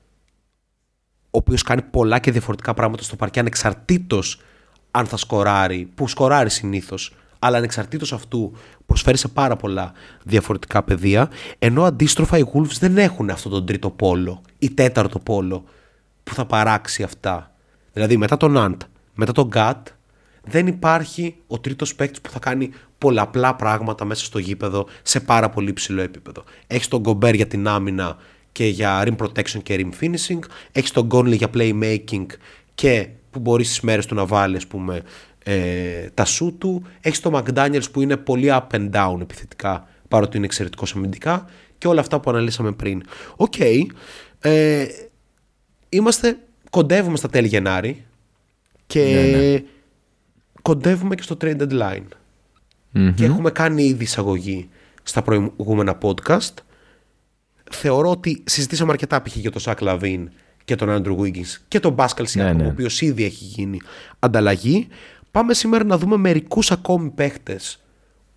B: ο οποίος κάνει πολλά και διαφορετικά πράγματα στο παρκέ, ανεξαρτήτως αν θα σκοράρει, που σκοράρει συνήθως, αλλά ανεξαρτήτως αυτού προσφέρει σε πάρα πολλά διαφορετικά πεδία, ενώ αντίστροφα οι Wolves δεν έχουν αυτό τον τρίτο πόλο ή τέταρτο πόλο που θα παράξει αυτά. Δηλαδή μετά τον Ant, μετά τον Gat, δεν υπάρχει ο τρίτος παίκτης που θα κάνει πολλαπλά πράγματα μέσα στο γήπεδο σε πάρα πολύ ψηλό επίπεδο. Έχεις τον Gobert για την άμυνα και για rim protection και rim finishing, έχεις τον Conley για playmaking και που μπορεί στις μέρες του να βάλει, ας πούμε, ε, τα σου του, έχεις τον McDaniels που είναι πολύ up and down επιθετικά, παρότι είναι εξαιρετικός αμυντικά, και όλα αυτά που αναλύσαμε πριν. Οκ, okay, ε, είμαστε, κοντεύουμε στα τέλη Γενάρη και ναι, ναι. κοντεύουμε και στο trade deadline. Mm-hmm. Και έχουμε κάνει ήδη εισαγωγή στα προηγούμενα podcast. Θεωρώ ότι συζητήσαμε αρκετά π.χ. για τον Zach LaVine και τον Andrew Wiggins και τον Pascal Siakam, ναι, ναι. ο οποίος ήδη έχει γίνει ανταλλαγή. Πάμε σήμερα να δούμε μερικούς ακόμη παίχτες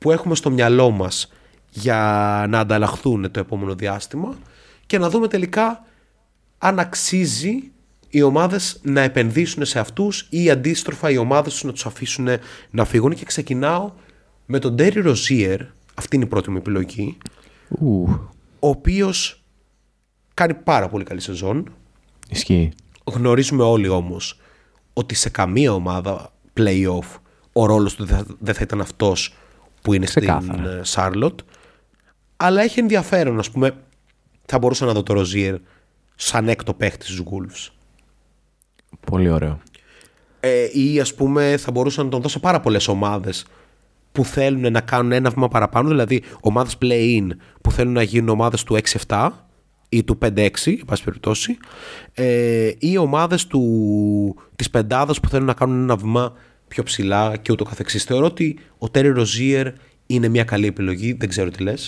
B: που έχουμε στο μυαλό μας για να ανταλλαχθούν το επόμενο διάστημα και να δούμε τελικά αν αξίζει οι ομάδες να επενδύσουν σε αυτούς ή αντίστροφα οι ομάδες τους να τους αφήσουν να φύγουν. Και ξεκινάω με τον Terry Rozier, αυτή είναι η πρώτη μου επιλογή,
C: Ου.
B: ο οποίος κάνει πάρα πολύ καλή σεζόν.
C: Ισχύει.
B: Γνωρίζουμε όλοι όμως ότι σε καμία ομάδα play-off ο ρόλος του δεν θα ήταν αυτός που είναι
C: Ξεκάθαρα.
B: στην Charlotte. Αλλά έχει ενδιαφέρον, ας πούμε, θα μπορούσα να δω το Rozier σαν έκτο παίχτη στους Wolves.
C: Πολύ ωραίο.
B: Ε, ή ας πούμε θα μπορούσα να τον δω σε πάρα πολλές ομάδες που θέλουν να κάνουν ένα βήμα παραπάνω, δηλαδή ομάδες play-in που θέλουν να γίνουν ομάδες του έξι επτά ή του πέντε έξι, εν πάση περιπτώσει, ε, ή ομάδες του, της πεντάδας που θέλουν να κάνουν ένα βήμα πιο ψηλά και ούτω καθεξής. Θεωρώ ότι ο Terry Rozier είναι μια καλή επιλογή, δεν ξέρω τι λες.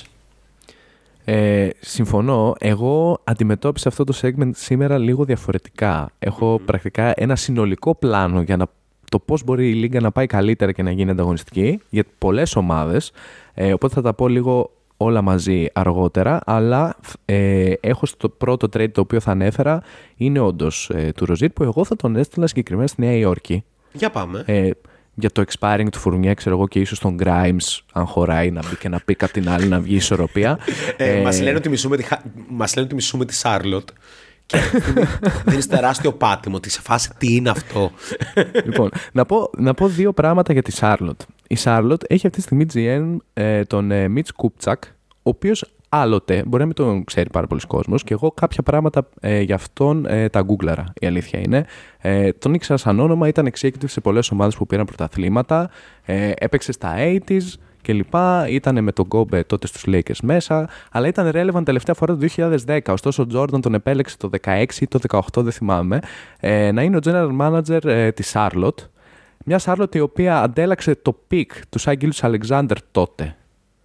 C: Ε, συμφωνώ. Εγώ αντιμετώπισα αυτό το segment σήμερα λίγο διαφορετικά. Έχω mm. πρακτικά ένα συνολικό πλάνο για να, το πώς μπορεί η Λίγκα να πάει καλύτερα και να γίνει ανταγωνιστική για πολλές ομάδες. Ε, οπότε θα τα πω λίγο όλα μαζί αργότερα. Αλλά ε, έχω στο πρώτο trade το οποίο θα ανέφερα είναι όντως ε, του Rozier, που εγώ θα τον έστειλα συγκεκριμένα στη Νέα Υόρκη.
B: Για πάμε.
C: Ε, για το expiring του Fournier, ξέρω εγώ, και ίσως τον Grimes, αν χωράει, να μπει και να πει απ' την άλλη να βγει ισορροπία.
B: ε,
C: ε,
B: μας λένε ότι μισούμε τη, μας λένε ότι μισούμε τη Charlotte και δίνει τεράστιο πάτημο ότι σε φάση τι είναι αυτό.
C: Λοιπόν, να πω, να πω δύο πράγματα για τη Charlotte. Η Charlotte έχει αυτή τη στιγμή τζι εμ ε, τον ε, Mitch Kupchak, ο οποίος άλλοτε, μπορεί να μην τον ξέρει πάρα πολλοί κόσμος, και εγώ κάποια πράγματα ε, για αυτόν ε, τα γκούγκλαρα, η αλήθεια είναι. Ε, τον ήξερα σαν όνομα, ήταν executive σε πολλές ομάδες που πήραν πρωταθλήματα, ε, έπαιξε στα ογδόντα και λοιπά, ήταν με τον Kobe τότε στους Lakers μέσα, αλλά ήταν relevant τελευταία φορά το δύο χιλιάδες δέκα, ωστόσο ο Jordan τον επέλεξε το δεκαέξι ή το δεκαοκτώ, δεν θυμάμαι, ε, να είναι ο general manager ε, της Charlotte, μια Charlotte η οποία αντέλαξε το pick του Shai Gilgeous-Alexander τότε.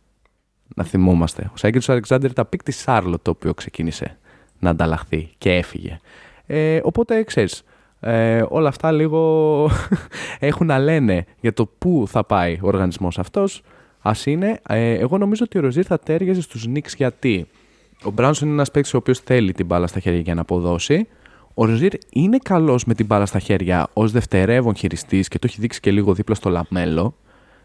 C: Να θυμόμαστε. Ο Shai Gilgeous-Alexander ήταν pick της Charlotte, το οποίο ξεκίνησε να ανταλλαχθεί και έφυγε. Ε, οπότε, ξέρεις, ε, όλα αυτά λίγο έχουν να λένε για το πού θα πάει ο οργανισμός αυτός. Ας είναι. Ε, εγώ νομίζω ότι ο Rozier θα τέριαζε στους Knicks, γιατί ο Brownson είναι ένας παίκτης ο οποίος θέλει την μπάλα στα χέρια για να αποδώσει. Ο Rozier είναι καλός με την μπάλα στα χέρια ως δευτερεύον χειριστής και το έχει δείξει και λίγο δίπλα στο Λαμέλο.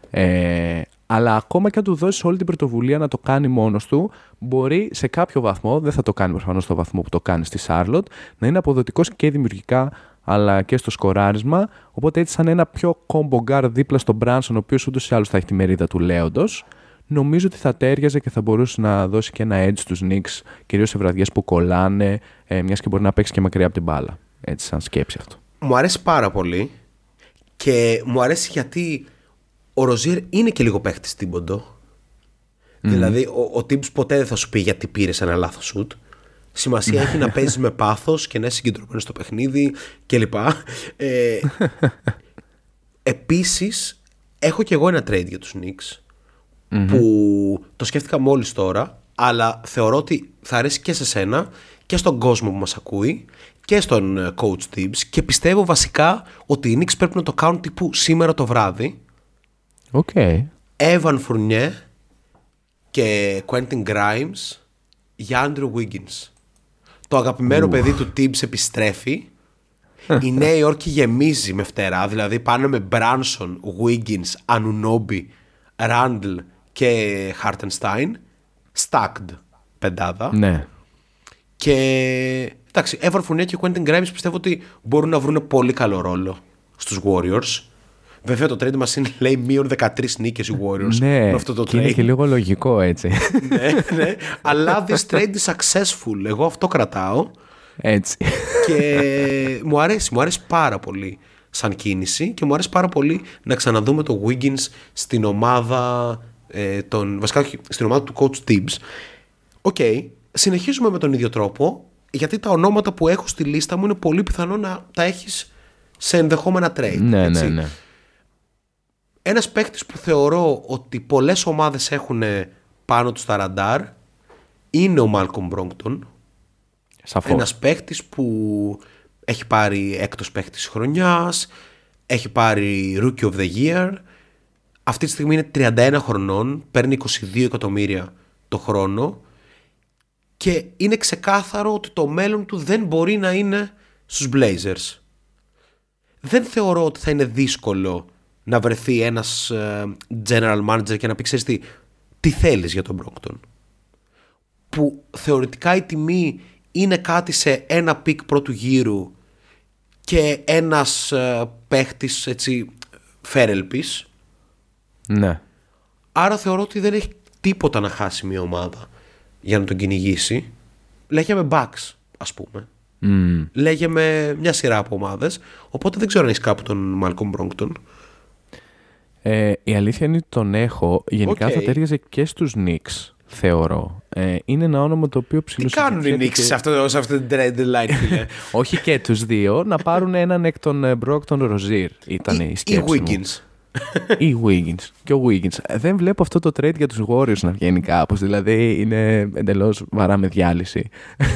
C: Ε, αλλά ακόμα και αν του δώσει όλη την πρωτοβουλία να το κάνει μόνος του, μπορεί σε κάποιο βαθμό, δεν θα το κάνει προφανώς στο βαθμό που το κάνει στη Charlotte, να είναι αποδοτικός και δημιουργικά αλλά και στο σκοράρισμα. Οπότε έτσι, σαν ένα πιο combo guard δίπλα στον Brunson, ο οποίος ούτως ή άλλως θα έχει τη μερίδα του λέοντος, νομίζω ότι θα τέριαζε και θα μπορούσε να δώσει και ένα edge στους Knicks, κυρίως σε βραδιές που κολλάνε, ε, μιας και μπορεί να παίξει και μακριά από την μπάλα. Έτσι, σαν σκέψη αυτό.
B: Μου αρέσει πάρα πολύ και μου αρέσει γιατί ο Rozier είναι και λίγο παίχτης τύμποντο. Mm. Δηλαδή, ο, ο Tibbs ποτέ δεν θα σου πει γιατί πήρες ένα λάθος σουτ. Σημασία έχει να παίζεις με πάθος και να είσαι συγκεντρωμένος στο παιχνίδι κλπ. Ε, επίσης, έχω και εγώ ένα trade για τους Knicks mm-hmm. που το σκέφτηκα μόλις τώρα, αλλά θεωρώ ότι θα αρέσει και σε σένα και στον κόσμο που μας ακούει και στον coach Tibbs, και πιστεύω βασικά ότι οι Knicks πρέπει να το κάνουν τύπου σήμερα το βράδυ.
C: Okay.
B: Evan Fournier και Quentin Grimes για Andrew Wiggins. Το αγαπημένο Ουφ. παιδί του Tibbs επιστρέφει. Η Νέα Υόρκη γεμίζει με φτερά. Δηλαδή πάνε με Branson, Wiggins, Anunoby, Randle και Hartenstein. Stacked πεντάδα.
C: Ναι.
B: Και εντάξει, Evan Fournier και Quentin Grimes πιστεύω ότι μπορούν να βρουν πολύ καλό ρόλο στους Warriors. Βέβαια το trade μας είναι, λέει, μείον δεκατρείς νίκες οι Warriors.
C: Ναι,
B: με αυτό το
C: και
B: trade.
C: είναι και λίγο λογικό έτσι.
B: ναι, ναι. Αλλά this trade is successful. Εγώ αυτό κρατάω.
C: Έτσι.
B: Και μου αρέσει, μου αρέσει πάρα πολύ σαν κίνηση και μου αρέσει πάρα πολύ να ξαναδούμε το Wiggins στην ομάδα, ε, τον, βασικά στην ομάδα του coach Tibbs. Οκ, okay, συνεχίζουμε με τον ίδιο τρόπο, γιατί τα ονόματα που έχω στη λίστα μου είναι πολύ πιθανό να τα έχεις σε ενδεχόμενα trade.
C: Ναι,
B: έτσι.
C: ναι, ναι.
B: Ένας παίκτης που θεωρώ ότι πολλές ομάδες έχουν πάνω του στα ραντάρ είναι ο Malcolm Brogdon.
C: Σαφώς.
B: Ένας παίκτης που έχει πάρει έκτος παίκτης χρονιάς, έχει πάρει Rookie of the Year, αυτή τη στιγμή είναι τριάντα ένα χρονών, παίρνει είκοσι δύο εκατομμύρια το χρόνο και είναι ξεκάθαρο ότι το μέλλον του δεν μπορεί να είναι στους Blazers. Δεν θεωρώ ότι θα είναι δύσκολο να βρεθεί ένας uh, general manager και να πει, ξέρεις τι, τι θέλεις για τον Brockton. Που θεωρητικά η τιμή είναι κάτι σε ένα πικ πρώτου γύρου και ένας uh, παίχτης έτσι φέρελπης.
C: Ναι.
B: Άρα θεωρώ ότι δεν έχει τίποτα να χάσει μια ομάδα για να τον κυνηγήσει. Λέγε με Bucks, ας πούμε.
C: Mm.
B: Λέγε με μια σειρά από ομάδες. Οπότε δεν ξέρω αν έχει κάπου τον Malcolm Brogdon.
C: Ε, η αλήθεια είναι ότι τον έχω. Γενικά
B: Okay.
C: θα τέριαζε και στους Knicks, θεωρώ. Ε, είναι ένα όνομα το οποίο ψηλώς...
B: Τι κάνουν οι Knicks
C: και...
B: σε αυτό, σε αυτό το trade line, φίλε?
C: Όχι και τους δύο, να πάρουν έναν εκ των Brockton Rozier. Ήταν η, η σκέψη
B: ή
C: μου.
B: Wiggins.
C: Ή Wiggins. Και ο Wiggins. Δεν βλέπω αυτό το trade για τους Warriors να βγαίνει κάπως. Δηλαδή είναι εντελώς βαρά με διάλυση.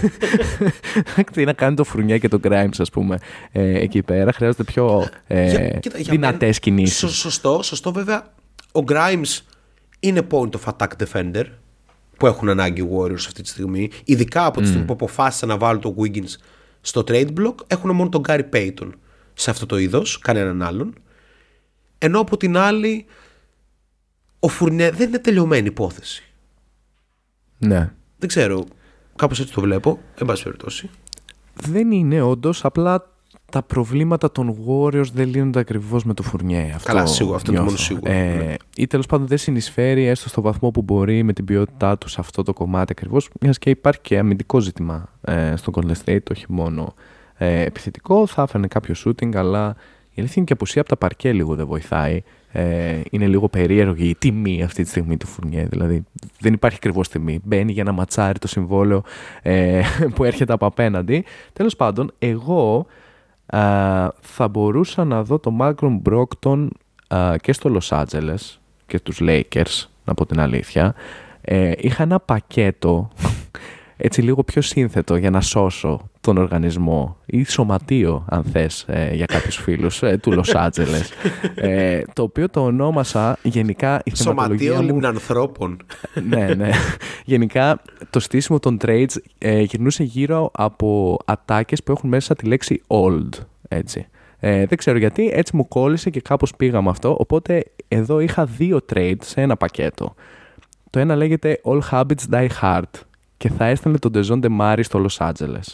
C: Τι να κάνει το Φρουνιέ και το Grimes, ας πούμε, ε, εκεί πέρα. Χρειάζεται πιο ε, για, κοίτα, δυνατές κινήσεις.
B: Σω, σωστό, σωστό βέβαια. Ο Grimes είναι point of attack defender που έχουν ανάγκη οι Warriors αυτή τη στιγμή. Ειδικά από τη στιγμή mm. που αποφάσισαν να βάλουν το Wiggins στο trade block, έχουν μόνο τον Gary Payton σε αυτό το είδος, κανέναν άλλον. Ενώ από την άλλη, ο Φουρνιέ δεν είναι τελειωμένη υπόθεση.
C: Ναι.
B: Δεν ξέρω. Κάπως έτσι το βλέπω. Εν πάση περιπτώσει.
C: Δεν είναι όντως. Απλά τα προβλήματα των Warriors δεν λύνονται ακριβώς με το Φουρνιέ.
B: Καλά, σίγουρα. Αυτό είναι μόνο σίγουρο.
C: Ε,
B: ναι.
C: Ή τέλος πάντων δεν συνεισφέρει έστω στο βαθμό που μπορεί με την ποιότητά του σε αυτό το κομμάτι ακριβώς. Μιας και υπάρχει και αμυντικό ζήτημα ε, στο Golden State, όχι μόνο ε, επιθετικό. Θα έφερνε κάποιο shooting, αλλά. Η αλήθεια είναι και απουσία από τα παρκέ λίγο δεν βοηθάει. Ε, είναι λίγο περίεργη η τιμή αυτή τη στιγμή του Φουρνιέ. Δηλαδή δεν υπάρχει ακριβώς τιμή. Μπαίνει για να ματσάρει το συμβόλαιο ε, που έρχεται από απέναντι. Τέλος πάντων, εγώ α, θα μπορούσα να δω το Malcolm Brogdon α, και στο Los Angeles και τους Lakers, να πω την αλήθεια. Ε, είχα ένα πακέτο έτσι λίγο πιο σύνθετο για να σώσω τον οργανισμό ή σωματείο, αν θες, ε, για κάποιους φίλους ε, του Los Angeles, ε, το οποίο το ονόμασα γενικά η θεματολογία
B: Σωματείο
C: μου...
B: λιμνανθρώπων.
C: ναι, ναι. Γενικά το στήσιμο των trades ε, γυρνούσε γύρω από ατάκες που έχουν μέσα τη λέξη old, έτσι. Ε, δεν ξέρω γιατί, έτσι μου κόλλησε και κάπως πήγα με αυτό, οπότε εδώ είχα δύο trades σε ένα πακέτο. Το ένα λέγεται All Habits Die Hard και θα έστελνε τον Ντεζόντε Μάρι στο Los Angeles.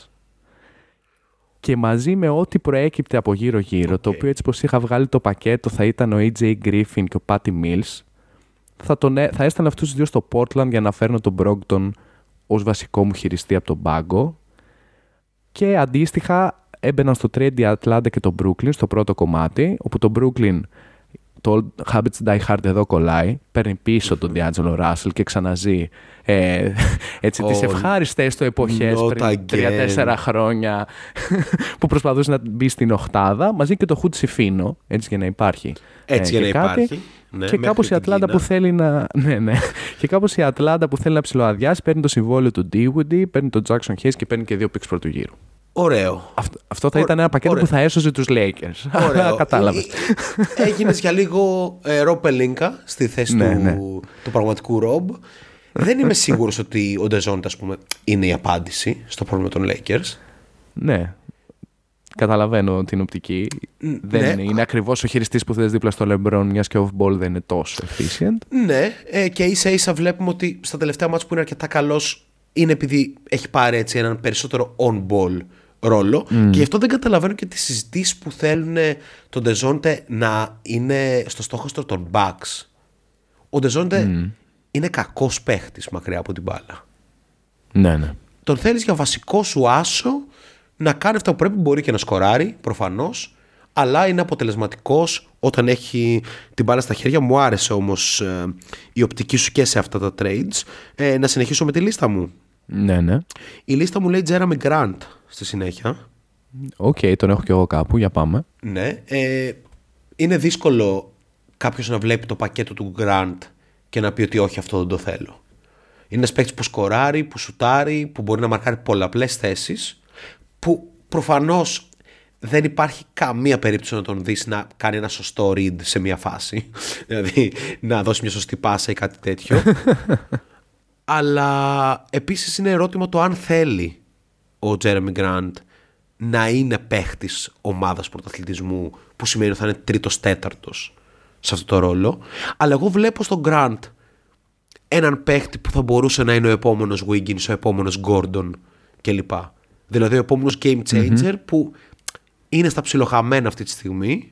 C: Και μαζί με ό,τι προέκυπτε από γύρω-γύρω, okay. το οποίο έτσι πως είχα βγάλει το πακέτο θα ήταν ο Έι Τζέι Griffin και ο Patty Mills, θα, τον, θα έστελνα αυτούς τους δύο στο Portland για να φέρνω τον Brogdon ως βασικό μου χειριστή από τον πάγκο. Και αντίστοιχα έμπαιναν στο trade η Atlanta και το Brooklyn στο πρώτο κομμάτι, όπου το Brooklyn, το Habits Die Hard εδώ κολλάει, παίρνει πίσω τον D'Angelo Russell και ξαναζεί ε, έτσι oh, τις ευχάριστες του εποχές πριν τρία τέσσερα χρόνια που προσπαθούσε να μπει στην οχτάδα, μαζί και το Hood Sifino, έτσι για να υπάρχει.
B: Έτσι
C: ε,
B: για να
C: κάτι,
B: υπάρχει. Ναι,
C: και κάπως η Ατλάντα που θέλει να. Ναι, ναι. Και κάπως η Ατλάντα που θέλει να ψιλοαδιάσει παίρνει το συμβόλαιο του Dinwiddie, παίρνει τον Jackson Hayes και παίρνει και δύο picks πρώτου γύρου.
B: Ωραίο.
C: Αυτό, αυτό θα Ω, ήταν ένα πακέτο ωραίο. Που θα έσωζε τους Lakers.
B: Ωραίο.
C: Κατάλαβες.
B: Έγινες για λίγο ε, Rob Pelinka στη θέση
C: ναι,
B: του,
C: ναι.
B: του πραγματικού Rob. Δεν είμαι σίγουρος ότι ο Ντεζόντε, ας πούμε, είναι η απάντηση στο πρόβλημα των Lakers.
C: Ναι. Καταλαβαίνω την οπτική. Ναι. Δεν είναι ακριβώς ο χειριστής που θες δίπλα στο LeBron, μιας και off-ball δεν είναι τόσο efficient.
B: Ναι, ε, και ίσα ίσα βλέπουμε ότι στα τελευταία μάτς που είναι αρκετά καλός είναι επειδή έχει πάρει έτσι έναν περισσότερο on-ball ρόλο. Mm. Και γι' αυτό δεν καταλαβαίνω και τις συζητήσεις που θέλουν τον Ντεζόντε να είναι στο στόχαστρο των Bucks. Ο Ντεζόντε mm. είναι κακός παίχτης μακριά από την μπάλα.
C: Ναι, ναι.
B: Τον θέλεις για βασικό σου άσο να κάνει αυτά που πρέπει, μπορεί και να σκοράρει προφανώς, αλλά είναι αποτελεσματικός όταν έχει την μπάλα στα χέρια. Μου άρεσε όμως ε, η οπτική σου και σε αυτά τα trades. Ε, να συνεχίσω με τη λίστα μου.
C: Ναι, ναι.
B: Η λίστα μου λέει Jeremy Grant στη συνέχεια.
C: Οκ, okay, τον έχω και εγώ κάπου, για πάμε.
B: Ναι, ε, είναι δύσκολο κάποιος να βλέπει το πακέτο του Grant και να πει ότι όχι, αυτό δεν το θέλω. Είναι ένας παίκτης που σκοράρει, που σουτάρει, που μπορεί να μαρκάρει πολλαπλές θέσεις, που προφανώς δεν υπάρχει καμία περίπτωση να τον δεις να κάνει ένα σωστό read σε μια φάση. Δηλαδή να δώσει μια σωστή πάσα ή κάτι τέτοιο. Αλλά επίσης είναι ερώτημα το αν θέλει ο Jeremy Grant να είναι παίχτης ομάδας πρωταθλητισμού, που σημαίνει ότι θα είναι τρίτος τέταρτος σε αυτό το ρόλο. Αλλά εγώ βλέπω στον Grant έναν παίχτη που θα μπορούσε να είναι ο επόμενος Wiggins, ο επόμενος Gordon κλπ. Δηλαδή ο επόμενος game changer mm-hmm. που είναι στα ψιλοχαμένα αυτή τη στιγμή,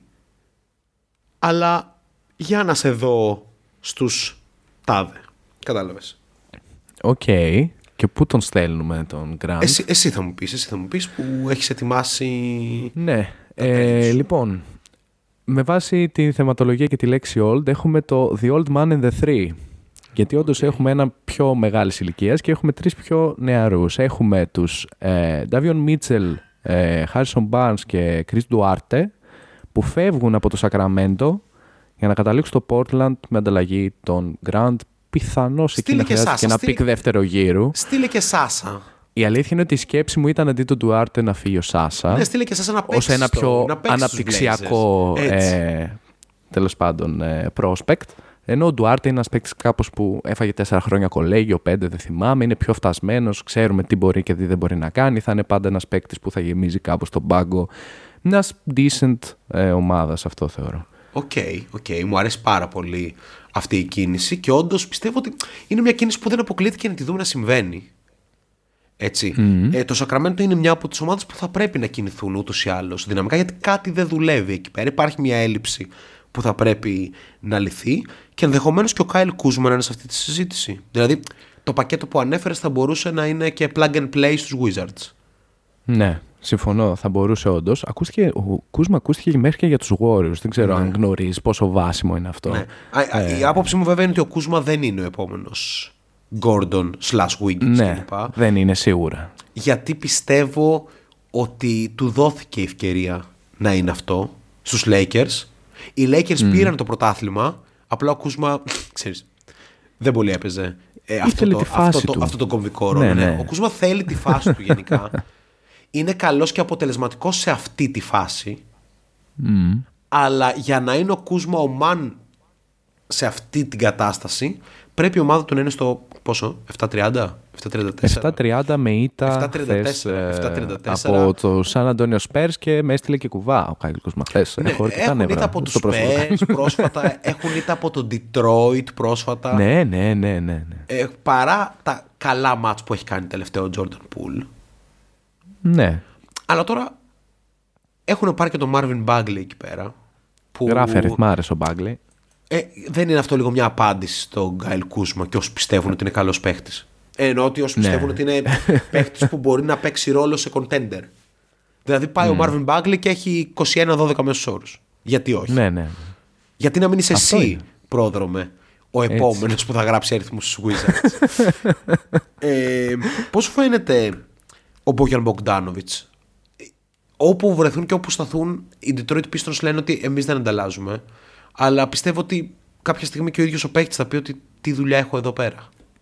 B: αλλά για να σε δω στους τάδε. Κατάλαβες.
C: Οκ. Okay. Και πού τον στέλνουμε τον Grant?
B: Εσύ, εσύ θα μου πεις, εσύ θα μου πεις που έχεις ετοιμάσει...
C: Ναι. Ε, λοιπόν, με βάση τη θεματολογία και τη λέξη old, έχουμε το The Old Man and the Three. Γιατί όντως okay. έχουμε ένα πιο μεγάλης ηλικίας και έχουμε τρεις πιο νεαρούς. Έχουμε τους ε, Davion Mitchell, ε, Harrison Barnes και Chris Duarte, που φεύγουν από το Sacramento για να καταλήξουν στο Portland με ανταλλαγή των Grant. Πιθανώς εκεί να χρειάζεται και ένα πικ δεύτερο γύρου.
B: Στείλε και Σάσα.
C: Η αλήθεια είναι ότι η σκέψη μου ήταν αντί του Ντουάρτε να φύγει ο Σάσα.
B: Ναι, στείλε και Σάσα να παίξει.
C: Ως ένα
B: στο,
C: πιο
B: να
C: αναπτυξιακό ε, τέλος πάντων ε, prospect. Ενώ ο Ντουάρτε είναι ένας παίκτης κάπως που έφαγε τέσσερα χρόνια κολέγιο, πέντε δεν θυμάμαι, είναι πιο φτασμένος, ξέρουμε τι μπορεί και τι δεν μπορεί να κάνει. Θα είναι πάντα ένας παίκτης που θα γεμίζει κάπως τον πάγκο μιας decent ε, ομάδας, αυτό θεωρώ.
B: Οκ, okay, okay. Μου αρέσει πάρα πολύ αυτή η κίνηση και όντως πιστεύω ότι είναι μια κίνηση που δεν αποκλείεται και να τη δούμε να συμβαίνει. Έτσι. Mm-hmm. Ε, το Sacramento είναι μια από τις ομάδες που θα πρέπει να κινηθούν ούτως ή άλλως δυναμικά, γιατί κάτι δεν δουλεύει εκεί πέρα. Υπάρχει μια έλλειψη που θα πρέπει να λυθεί και ενδεχομένως και ο Kyle Kuzma να είναι σε αυτή τη συζήτηση. Δηλαδή το πακέτο που ανέφερες θα μπορούσε να είναι και plug and play στους Wizards.
C: Ναι. Συμφωνώ, θα μπορούσε όντως. Ακούστηκε, ο Κούσμα ακούστηκε μέχρι και για τους Warriors. Δεν ξέρω ναι. αν γνωρίζεις πόσο βάσιμο είναι αυτό. Ναι.
B: Ε... Η άποψη μου βέβαια είναι ότι ο Κούσμα δεν είναι ο επόμενος Gordon slash Wiggins
C: ναι,
B: κλπ.
C: Δεν είναι σίγουρα.
B: Γιατί πιστεύω ότι του δόθηκε η ευκαιρία να είναι αυτό στους Lakers. Οι Lakers mm. πήραν το πρωτάθλημα, απλά ο Κούσμα, ξέρεις, δεν πολύ έπαιζε ε, αυτό, το, αυτό, το, αυτό το κομβικό ρόλο. Ναι, ναι. Ο Κούσμα θέλει τη φάση του γενικά. Είναι καλός και αποτελεσματικός σε αυτή τη φάση, mm. αλλά για να είναι ο Κούσμα ο man σε αυτή την κατάσταση, πρέπει η ομάδα του να είναι στο πόσο, επτά τριάντα, επτά τριάντα τέσσερα.
C: επτά τριάντα με ήττα χθες, από το Σαν Αντώνιο Σπέρς και με έστειλε και κουβά ο Κάιλ Κούσμα χθες.
B: Ναι, έχουν ήττα από τους Σπέρς πρόσφατα, έχουν ήττα από το Detroit πρόσφατα.
C: Ναι, ναι, ναι, ναι.
B: Ε, παρά τα καλά μάτς που έχει κάνει τελευταίο ο Jordan Poole.
C: Ναι.
B: Αλλά τώρα έχουν πάρει και τον Marvin Bagley εκεί πέρα. Που...
C: Γράφει αριθμάρες ο Bagley.
B: Ε, δεν είναι αυτό λίγο μια απάντηση στον Kyle Kuzma και όσοι πιστεύουν ότι είναι καλός παίχτης? Ε, εννοώ ότι όσοι ναι. πιστεύουν ότι είναι παίχτης που μπορεί να παίξει ρόλο σε contender. Δηλαδή πάει mm. ο Marvin Bagley και έχει είκοσι ένα δώδεκα μέσους όρους. Γιατί όχι?
C: Ναι, ναι.
B: Γιατί να μην είσαι αυτό εσύ, είναι. πρόδρομε, ο επόμενος που θα γράψει αριθμούς στους Wizards? ε, πώς σου φαίνεται ο Bogdan Bogdanovic? Όπου βρεθούν και όπου σταθούν, οι Detroit Pistons λένε ότι εμείς δεν ανταλλάζουμε. Αλλά πιστεύω ότι κάποια στιγμή και ο ίδιος ο παίκτης θα πει ότι τι δουλειά έχω εδώ πέρα.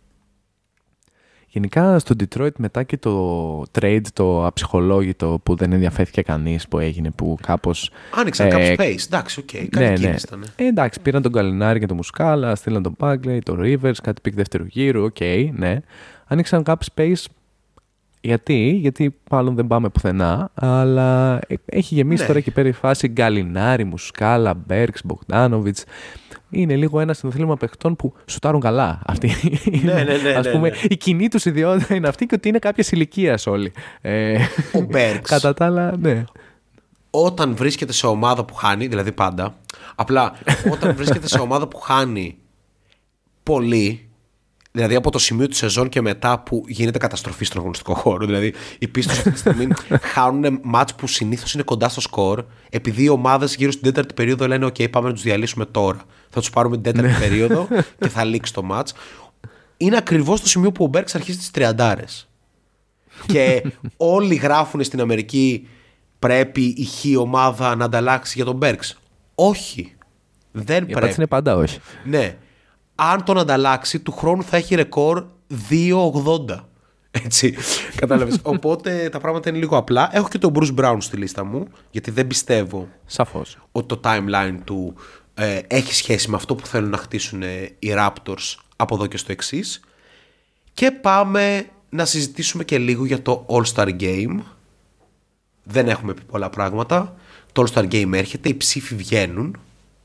C: Γενικά στο Detroit μετά και το trade, το αψυχολόγητο που δεν ενδιαφέρθηκε κανείς που έγινε, που κάπως...
B: Άνοιξαν ε, κάποιο space, εντάξει, οκ, okay, καλή
C: ναι,
B: κίνηση
C: ναι.
B: ήταν.
C: Ε, εντάξει, πήραν τον Gallinari και τον Muscala, στείλαν τον Bagley, τον Rivers, κάτι πικ δεύτερου γύρου, οκ, okay, ναι. Άνοιξαν κάποιο space. Γιατί, γιατί μάλλον δεν πάμε πουθενά, αλλά έχει γεμίσει ναι. τώρα εκεί πέρα η φάση Γκαλινάρη, Μουσκάλα, Μπέρξ, Μπογκντάνοβιτς. Είναι λίγο ένα συνθήλωμα παιχτών που σουτάρουν καλά. Αυτή
B: ναι, ναι, ναι,
C: ας πούμε,
B: ναι, ναι.
C: η κοινή τους ιδιότητα είναι αυτή και ότι είναι κάποιες ηλικίας όλοι.
B: Ο Μπέρξ.
C: Κατά τα άλλα, ναι.
B: Όταν βρίσκεται σε ομάδα που χάνει, δηλαδή πάντα, απλά όταν βρίσκεται σε ομάδα που χάνει πολύ, δηλαδή από το σημείο του σεζόν και μετά που γίνεται καταστροφή στον αγωνιστικό χώρο. Δηλαδή οι Pistons αυτή τη στιγμή χάνουν μάτς που συνήθως είναι κοντά στο σκορ, επειδή οι ομάδες γύρω στην τέταρτη περίοδο λένε: OK, πάμε να τους διαλύσουμε τώρα. Θα τους πάρουμε την τέταρτη περίοδο και θα λήξει το μάτς. Είναι ακριβώς το σημείο που ο Μπέρξ αρχίζει τις τριαντάρες. Και όλοι γράφουν στην Αμερική: πρέπει η χ ομάδα να ανταλλάξει για τον Μπέρξ. Όχι. Δεν
C: η
B: πρέπει.
C: Είναι πάντα όχι.
B: Ναι. Αν τον ανταλλάξει, του χρόνου θα έχει ρεκόρ δύο ογδόντα. Έτσι, κατάλαβες. Οπότε τα πράγματα είναι λίγο απλά. Έχω και τον Bruce Brown στη λίστα μου, γιατί δεν πιστεύω
C: Σαφώς.
B: ότι το timeline του ε, έχει σχέση με αυτό που θέλουν να χτίσουν ε, οι Raptors από εδώ και στο εξής. Και πάμε να συζητήσουμε και λίγο για το All-Star Game. Δεν έχουμε πει πολλά πράγματα. Το All-Star Game έρχεται, οι ψήφοι βγαίνουν.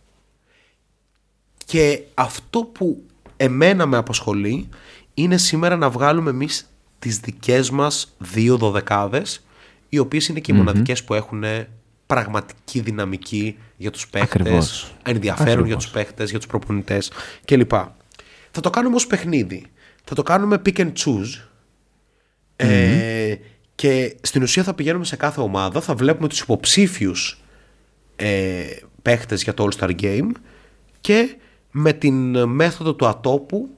B: Και αυτό που εμένα με απασχολεί είναι σήμερα να βγάλουμε εμείς τις δικές μας δύο δωδεκάδες, οι οποίες είναι και οι mm-hmm. μοναδικές που έχουν πραγματική δυναμική για τους παίχτες, ενδιαφέρον Ακριβώς. για τους παίχτες, για τους προπονητές κλπ. Θα το κάνουμε ως παιχνίδι. Θα το κάνουμε pick and choose. Mm-hmm. Ε, και στην ουσία θα πηγαίνουμε σε κάθε ομάδα, θα βλέπουμε τους υποψήφιους ε, παίχτες για το All-Star Game και με την μέθοδο του ατόπου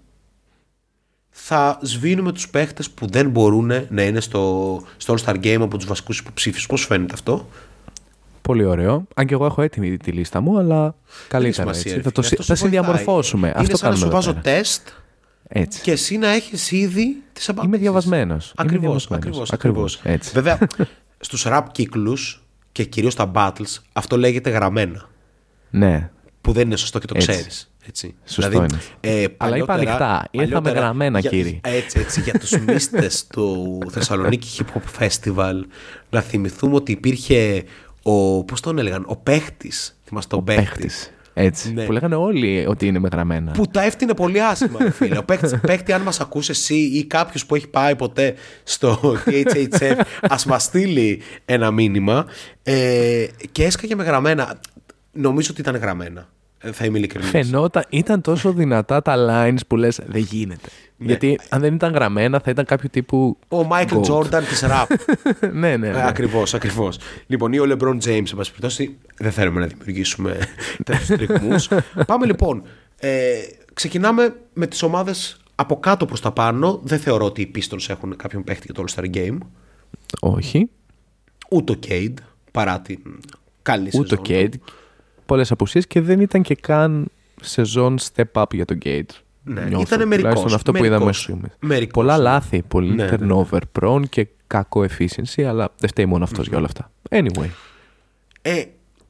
B: θα σβήνουμε τους παίχτες που δεν μπορούν να είναι στο, στο All-Star Game από τους βασικούς υποψήφιους. Πώς φαίνεται αυτό?
C: Πολύ ωραίο. Αν και εγώ έχω έτοιμη τη λίστα μου, αλλά καλύτερα έτσι. Θα, το, θα συνδιαμορφώσουμε.
B: Είναι
C: αυτό
B: σαν να σου βάζω
C: πέρα.
B: τεστ
C: έτσι.
B: Και εσύ να έχεις ήδη τις απαντήσεις.
C: Είμαι διαβασμένος.
B: Ακριβώς,
C: Είμαι διαβασμένος.
B: ακριβώς,
C: ακριβώς.
B: ακριβώς. Έτσι. Βέβαια, στους rap κύκλους και κυρίως στα battles, αυτό λέγεται γραμμένα.
C: Ναι.
B: Που δεν είναι σωστό και το
C: έτσι.
B: ξέρεις. Έτσι.
C: Σωστό
B: δηλαδή,
C: είναι. Ε, Αλλά είπα ανοιχτά. Ήρθαμε γραμμένα,
B: για,
C: κύριε.
B: Έτσι, έτσι. Για τους μίστες του Θεσσαλονίκη Hip Hop Festival, να θυμηθούμε ότι υπήρχε ο. Πώς τον έλεγαν, ο παίχτης. Θυμάστε τον παίχτη.
C: Έτσι. Ναι. Που λέγανε όλοι ότι είναι με γραμμένα.
B: Που τα έφτιανε πολύ άσχημα, φίλε. Ο παίχτη, παίχτη, αν μας ακούσει εσύ ή κάποιος που έχει πάει ποτέ στο τι έιτς έιτς εφ, ας μας στείλει ένα μήνυμα. Ε, και έσκαγε με γραμμένα. Νομίζω ότι ήταν γραμμένα. Θα είμαι ειλικρινής.
C: Φαινόταν, ήταν τόσο δυνατά τα lines που λες δεν γίνεται. Ναι. Γιατί αν δεν ήταν γραμμένα θα ήταν κάποιο τύπου.
B: Ο Michael Jordan της rap.
C: ναι, ναι, ναι.
B: Ακριβώς, ακριβώς. Λοιπόν, ή ο LeBron James, εν πάση περιπτώσει, δεν θέλουμε να δημιουργήσουμε τέτοιους τριγμούς. Πάμε λοιπόν. Ε, ξεκινάμε με τις ομάδες από κάτω προς τα πάνω. Δεν θεωρώ ότι οι Pistons έχουν κάποιον παίχτη για το All-Star Game.
C: Όχι.
B: Ούτε ο Cade, παρά την καλή σεζόν.
C: Ούτε ο Cade. Πολλές απουσίες και δεν ήταν και καν σεζόν step up για τον Gate.
B: Ναι, ήταν μερικός.
C: Αυτό που είδαμε σήμερα. Πολλά λάθη, πολύ ναι, turnover ναι. prone και κακό efficiency, αλλά δεν φταίει μόνο αυτός mm-hmm. για όλα αυτά. Anyway.
B: Ε,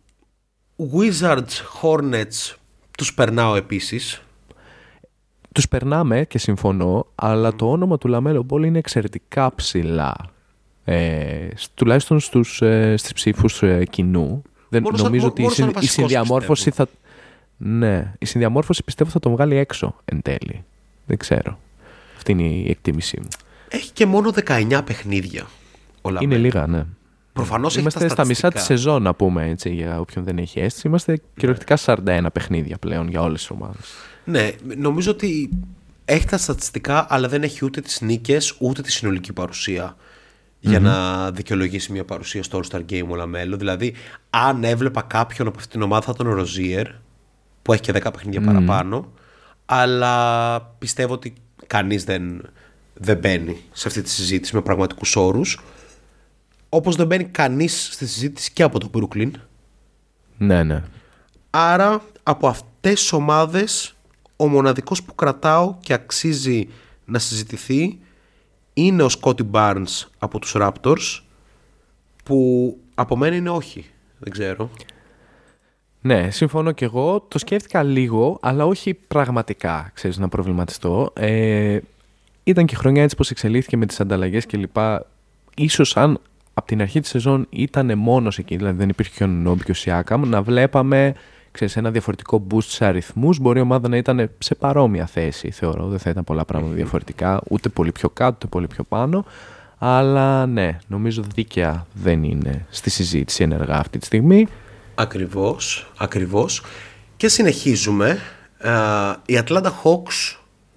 B: Wizards, Hornets, τους περνάω επίσης.
C: Τους περνάμε και συμφωνώ, αλλά mm. το όνομα του Λαμέλο Μπολ είναι εξαιρετικά ψηλά. Ε, τουλάχιστον στους, ε, στις ψήφους ε, κοινού. Δεν, νομίζω σαν, ότι η, συ, η συνδιαμόρφωση θα. Ναι, η συνδιαμόρφωση πιστεύω θα τον βγάλει έξω εν τέλει. Δεν ξέρω. Αυτή είναι η εκτίμησή μου.
B: Έχει και μόνο δεκαεννιά παιχνίδια. Όλα
C: είναι λίγα, ναι.
B: Προφανώς
C: είμαστε στα μισά τη σεζόν, να πούμε έτσι, για όποιον δεν έχει αίσθηση. Είμαστε ναι. κυριολεκτικά σαράντα ένα παιχνίδια πλέον για όλες τις ομάδες.
B: Ναι, νομίζω ότι έχει τα στατιστικά, αλλά δεν έχει ούτε τις νίκες ούτε τη συνολική παρουσία. Για mm-hmm. να δικαιολογήσει μια παρουσία στο All-Star Game όλα μέλο. Δηλαδή, αν έβλεπα κάποιον από αυτήν την ομάδα θα ήταν ο Rozier, που έχει και δέκα παιχνίδια mm. παραπάνω. Αλλά πιστεύω ότι κανείς δεν, δεν μπαίνει σε αυτή τη συζήτηση με πραγματικούς όρους. Όπως δεν μπαίνει κανείς στη συζήτηση και από το Brooklyn.
C: Ναι, ναι.
B: Άρα, από αυτές τις ομάδες, ο μοναδικός που κρατάω και αξίζει να συζητηθεί είναι ο Scottie Barnes από τους Raptors, που από μένα είναι όχι. Δεν ξέρω.
C: Ναι, συμφωνώ κι εγώ. Το σκέφτηκα λίγο, αλλά όχι πραγματικά, ξέρεις, να προβληματιστώ. Ε, ήταν και χρονιά έτσι πως εξελίχθηκε με τις ανταλλαγές κλπ. Ίσως αν από την αρχή της σεζόν ήταν μόνος εκεί, δηλαδή δεν υπήρχε και ο Νόμπι και ο Σιάκαμ, να βλέπαμε, ξέρεις, ένα διαφορετικό boost σε αριθμούς. Μπορεί η ομάδα να ήταν σε παρόμοια θέση, θεωρώ. Δεν θα ήταν πολλά πράγματα διαφορετικά, ούτε πολύ πιο κάτω, ούτε πολύ πιο πάνω. Αλλά ναι, νομίζω δίκαια δεν είναι στη συζήτηση ενεργά αυτή τη στιγμή.
B: Ακριβώς, ακριβώς. Και συνεχίζουμε. Uh, οι Atlanta Hawks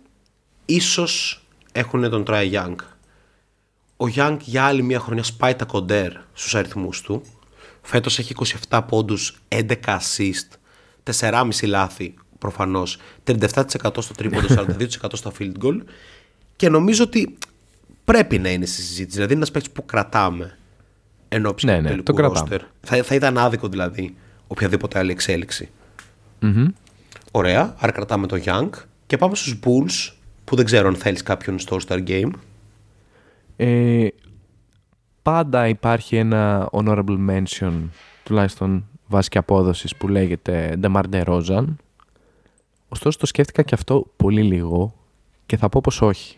B: ίσως έχουν τον Trae Young. Ο Young για άλλη μια χρονιά σπάει τα κοντέρ στους αριθμούς του. Φέτος έχει είκοσι επτά πόντους, έντεκα assist, τέσσερα κόμμα πέντε λάθη προφανώς, τριάντα επτά τοις εκατό στο τρίποντο, σαράντα δύο τοις εκατό στο field goal. Και νομίζω ότι πρέπει να είναι στη συζήτηση. Δηλαδή είναι ένας παίκτης που κρατάμε ενώπιση
C: ναι,
B: του
C: ναι,
B: τελικού ρόστερ. Θα, θα ήταν άδικο δηλαδή οποιαδήποτε άλλη εξέλιξη.
C: Mm-hmm.
B: Ωραία, άρα κρατάμε το Young και πάμε στους Bulls, που δεν ξέρω αν θέλεις κάποιον στο All-Star Game.
C: Ε, πάντα υπάρχει ένα honorable mention, τουλάχιστον βάσει και απόδοσης, που λέγεται DeMar DeRozan. Ωστόσο το σκέφτηκα και αυτό πολύ λίγο και θα πω πως όχι.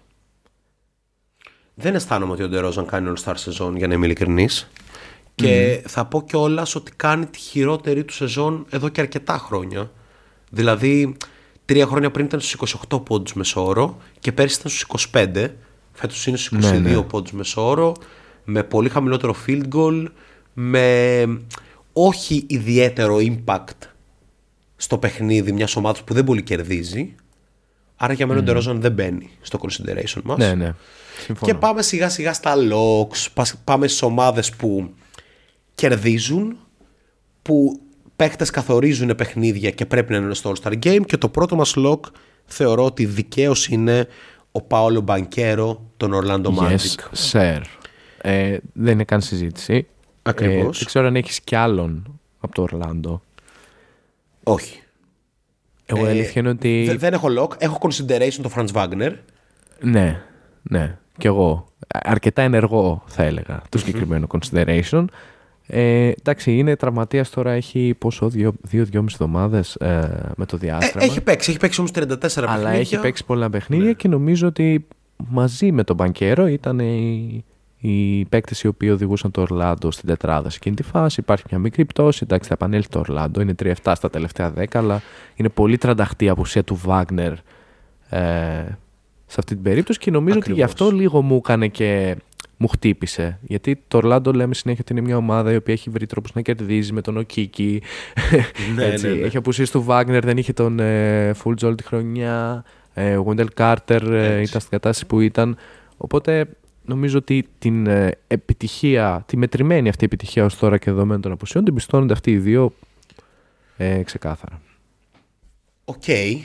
B: Δεν αισθάνομαι ότι ο DeRozan κάνει All-Star σεζόν, για να είμαι ειλικρινής. Και mm. θα πω κιόλας ότι κάνει τη χειρότερη του σεζόν εδώ και αρκετά χρόνια. Δηλαδή, τρία χρόνια πριν ήταν στους είκοσι οκτώ πόντους μεσόωρο και πέρσι ήταν στους είκοσι πέντε. Φέτος είναι στους είκοσι δύο ναι, ναι. πόντους μεσόωρο, με πολύ χαμηλότερο field goal, με όχι ιδιαίτερο impact στο παιχνίδι μιας ομάδας που δεν πολύ κερδίζει. Άρα για μένα mm. ο DeRozan δεν μπαίνει στο consideration μας.
C: Ναι, ναι. Συμφωνώ.
B: Και πάμε σιγά σιγά στα locks, πάμε στις ομάδες που κερδίζουν, που παίκτες καθορίζουν παιχνίδια και πρέπει να είναι στο All-Star Game. Και το πρώτο μας lock θεωρώ ότι δικαίως είναι ο Πάολο Μπανκέρο των Orlando Magic.
C: Yes, sir. Ε, δεν είναι καν συζήτηση.
B: Ακριβώς.
C: Ε, δεν ξέρω αν έχεις κι άλλον από το Orlando.
B: Όχι.
C: Εγώ
B: ε,
C: αλήθεια είναι ότι...
B: Δε, δεν έχω lock, έχω consideration το Franz Wagner.
C: Ναι, ναι. Κι εγώ. Αρκετά ενεργό θα έλεγα το συγκεκριμένο consideration. Ε, εντάξει, είναι τραυματίας τώρα, έχει πόσο, δύο-δυόμιση εβδομάδες ε, με το διάστημα.
B: Ε, έχει παίξει, έχει παίξει όμως τριάντα τέσσερα
C: αλλά
B: παιχνίδια.
C: έχει παίξει πολλά παιχνίδια, ναι. Και νομίζω ότι μαζί με τον Μπανκέρο ήταν οι, οι παίκτες οι οποίοι οδηγούσαν το Ορλάντο στην τετράδα σε εκείνη τη φάση. Υπάρχει μια μικρή πτώση, εντάξει, θα επανέλθει το Ορλάντο, είναι τρία επτά στα τελευταία δέκα, αλλά είναι πολύ τρανταχτή η απουσία του Βάγνερ ε, σε αυτή την περίπτωση και νομίζω Ακριβώς. Ότι γι' αυτό λίγο μου έκανε και... μου χτύπησε. Γιατί το Ορλάντο λέμε συνέχεια ότι είναι μια ομάδα η οποία έχει βρει τρόπους να κερδίζει με τον Οκίκι.
B: Ναι, ναι, ναι.
C: Έχει απουσίες του Βάγνερ, δεν είχε τον ε, Fultz όλη τη χρονιά. Ο Wendell Carter ε, ήταν στην κατάσταση που ήταν. Οπότε νομίζω ότι την ε, επιτυχία, τη μετρημένη αυτή επιτυχία ως τώρα και δεδομένων των απουσιών, την πιστώνονται αυτοί οι δύο ε, ξεκάθαρα.
B: Οκ. Okay.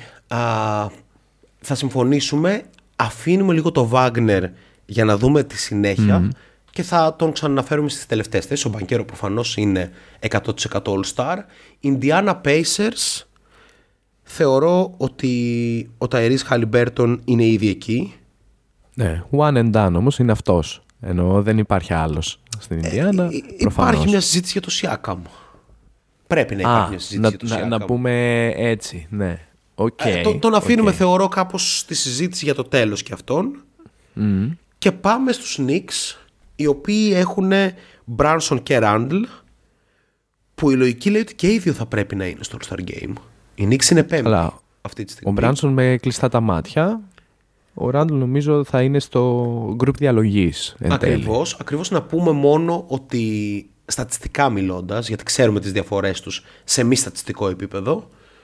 B: Θα συμφωνήσουμε. Αφήνουμε λίγο το Wagner για να δούμε τη συνέχεια mm. και θα τον ξαναναφέρουμε στις τελευταίες θέσεις. Ο Μπανκέρο προφανώς είναι εκατό τοις εκατό All-Star. Indiana Pacers, θεωρώ ότι ο Tyrese Haliburton είναι ήδη εκεί.
C: Ναι, one and done όμως είναι αυτός. Ενώ δεν υπάρχει άλλος στην Indiana. Ε,
B: υπάρχει μια συζήτηση για το Siakam. Πρέπει να υπάρχει Α, μια συζήτηση
C: να,
B: για το
C: να,
B: Siakam.
C: Να πούμε έτσι, ναι. Okay,
B: ε, τον, τον αφήνουμε
C: okay.
B: θεωρώ κάπως στη συζήτηση για το τέλος και αυτόν.
C: Mm. Και
B: πάμε στους Knicks, οι οποίοι έχουν Brunson και Randle, που η λογική λέει ότι και οι δύο θα πρέπει να είναι στο All-Star Game. Οι Knicks είναι πέμπτη Αλλά, αυτή τη στιγμή.
C: Ο Brunson με κλειστά τα μάτια, ο Randle νομίζω θα είναι στο group διαλογής.
B: Ακριβώς, ακριβώς να πούμε μόνο ότι στατιστικά μιλώντας, γιατί ξέρουμε τις διαφορές τους σε μη στατιστικό επίπεδο,